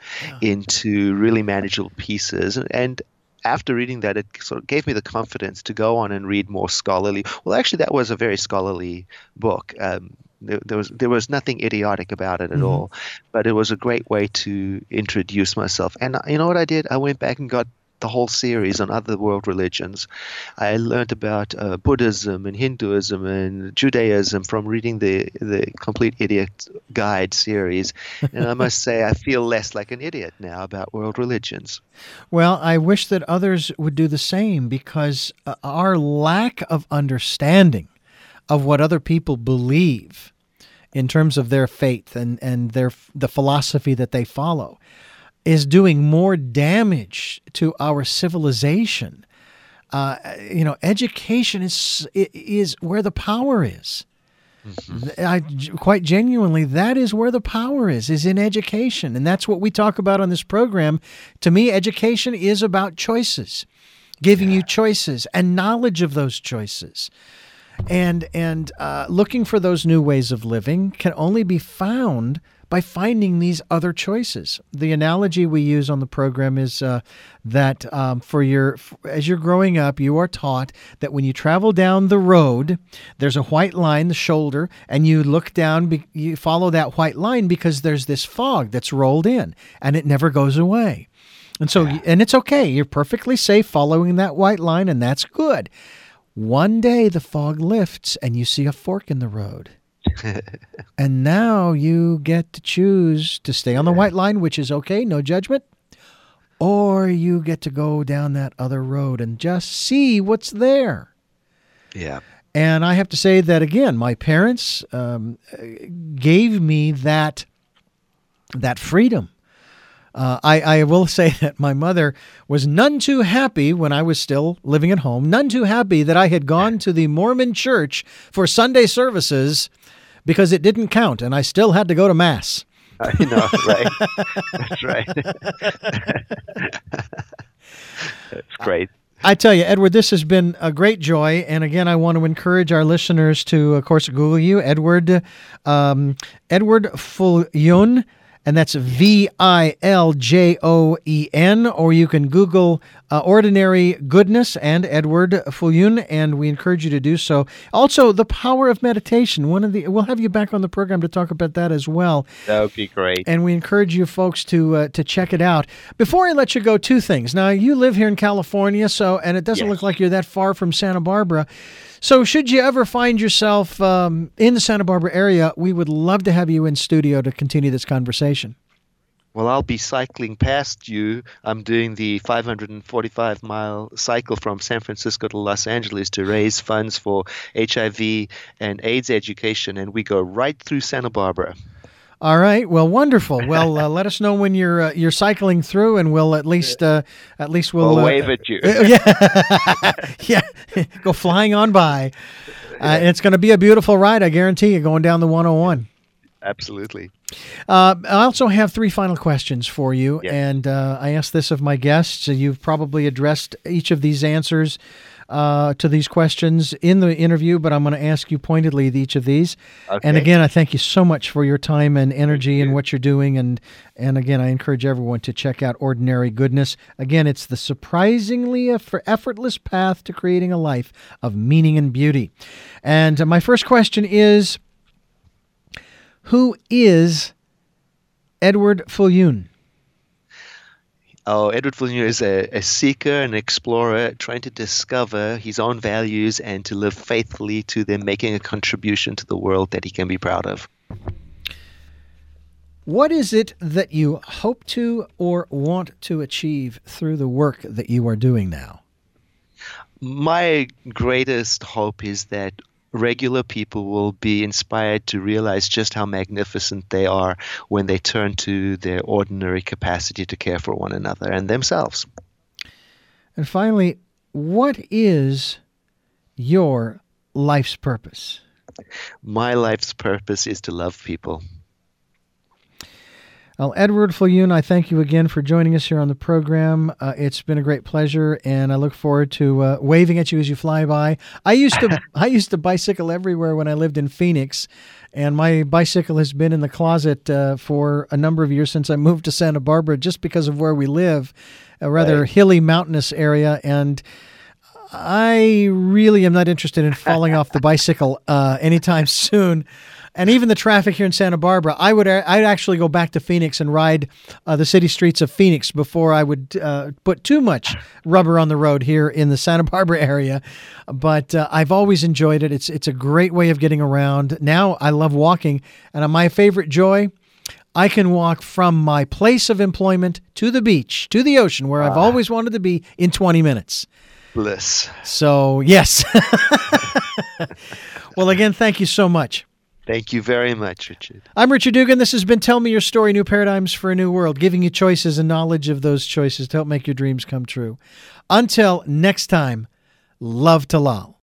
into really manageable pieces. And after reading that, it sort of gave me the confidence to go on and read more scholarly. Well, actually, that was a very scholarly book. Um, there, there was there was nothing idiotic about it at Mhm. all, but it was a great way to introduce myself. And uh, you know what I did? I went back and got the whole series on other world religions. I learned about uh, Buddhism and Hinduism and Judaism from reading the the Complete Idiot Guide series. And I must say, I feel less like an idiot now about world religions. Well, I wish that others would do the same, because uh, our lack of understanding of what other people believe in terms of their faith and, and their the philosophy that they follow is doing more damage to our civilization. Uh, you know, education is is where the power is. I, quite genuinely, that is where the power is, is in education. And that's what we talk about on this program. To me, education is about choices, giving you choices and knowledge of those choices. And, and uh, looking for those new ways of living can only be found by finding these other choices. The analogy we use on the program is uh, that um, for your as you're growing up, you are taught that when you travel down the road, there's a white line, the shoulder, and you look down, you follow that white line because there's this fog that's rolled in, and it never goes away. And so, and it's okay. You're perfectly safe following that white line, and that's good. One day the fog lifts, and you see a fork in the road. And now you get to choose to stay on the white line, which is okay, no judgment, or you get to go down that other road and just see what's there. Yeah. And I have to say that, again, my parents um, gave me that that freedom. Uh, I, I will say that my mother was none too happy when I was still living at home, none too happy that I had gone to the Mormon church for Sunday services, because it didn't count, and I still had to go to Mass. I know, right? That's right. That's great. I tell you, Edward, this has been a great joy. And again, I want to encourage our listeners to, of course, Google you, Edward, um, Edward Filjoen. And that's V I L J O E N, or you can Google uh, Ordinary Goodness and Edward Filjoen, and we encourage you to do so. Also, the power of meditation. One of the we'll have you back on the program to talk about that as well. That would be great. And we encourage you folks to uh, to check it out. Before I let you go, two things. Now, you live here in California, so and it doesn't Yes. look like you're that far from Santa Barbara. So should you ever find yourself um, in the Santa Barbara area, we would love to have you in studio to continue this conversation. Well, I'll be cycling past you. I'm doing the five hundred forty-five mile cycle from San Francisco to Los Angeles to raise funds for H I V and AIDS education, and we go right through Santa Barbara. All right. Well, wonderful. Well, uh, let us know when you're uh, you're cycling through, and we'll at least uh, at least we'll I'll uh, wave at you. uh, yeah, yeah, go flying on by. Uh, it's going to be a beautiful ride, I guarantee you, going down the one oh one. Absolutely. Uh, I also have three final questions for you, Yes. and uh, I ask this of my guests. You've probably addressed each of these answers uh, to these questions in the interview, but I'm going to ask you pointedly each of these. Okay. And again, I thank you so much for your time and energy and you. what you're doing. And and again, I encourage everyone to check out Ordinary Goodness. Again, it's the surprisingly eff- effortless path to creating a life of meaning and beauty. And uh, my first question is, who is Edward Filjoen? Oh, Edward Filjoen is a, a seeker, an explorer, trying to discover his own values and to live faithfully to them, making a contribution to the world that he can be proud of. What is it that you hope to or want to achieve through the work that you are doing now? My greatest hope is that regular people will be inspired to realize just how magnificent they are when they turn to their ordinary capacity to care for one another and themselves. And finally, what is your life's purpose? My life's purpose is to love people. Well, Edward Filjoen, I thank you again for joining us here on the program. Uh, it's been a great pleasure, and I look forward to uh, waving at you as you fly by. I used to I used to bicycle everywhere when I lived in Phoenix, and my bicycle has been in the closet uh, for a number of years since I moved to Santa Barbara, just because of where we live, a rather Right. hilly, mountainous area, and I really am not interested in falling off the bicycle uh, anytime soon. And even the traffic here in Santa Barbara, I would I'd actually go back to Phoenix and ride uh, the city streets of Phoenix before I would uh, put too much rubber on the road here in the Santa Barbara area. But uh, I've always enjoyed it. It's it's a great way of getting around. Now I love walking, and my favorite joy, I can walk from my place of employment to the beach, to the ocean, where I've always wanted to be, in twenty minutes. Bliss. So, yes. Well, again, thank you so much. Thank you very much, Richard. I'm Richard Dugan. This has been Tell Me Your Story, New Paradigms for a New World, giving you choices and knowledge of those choices to help make your dreams come true. Until next time, love to Lal.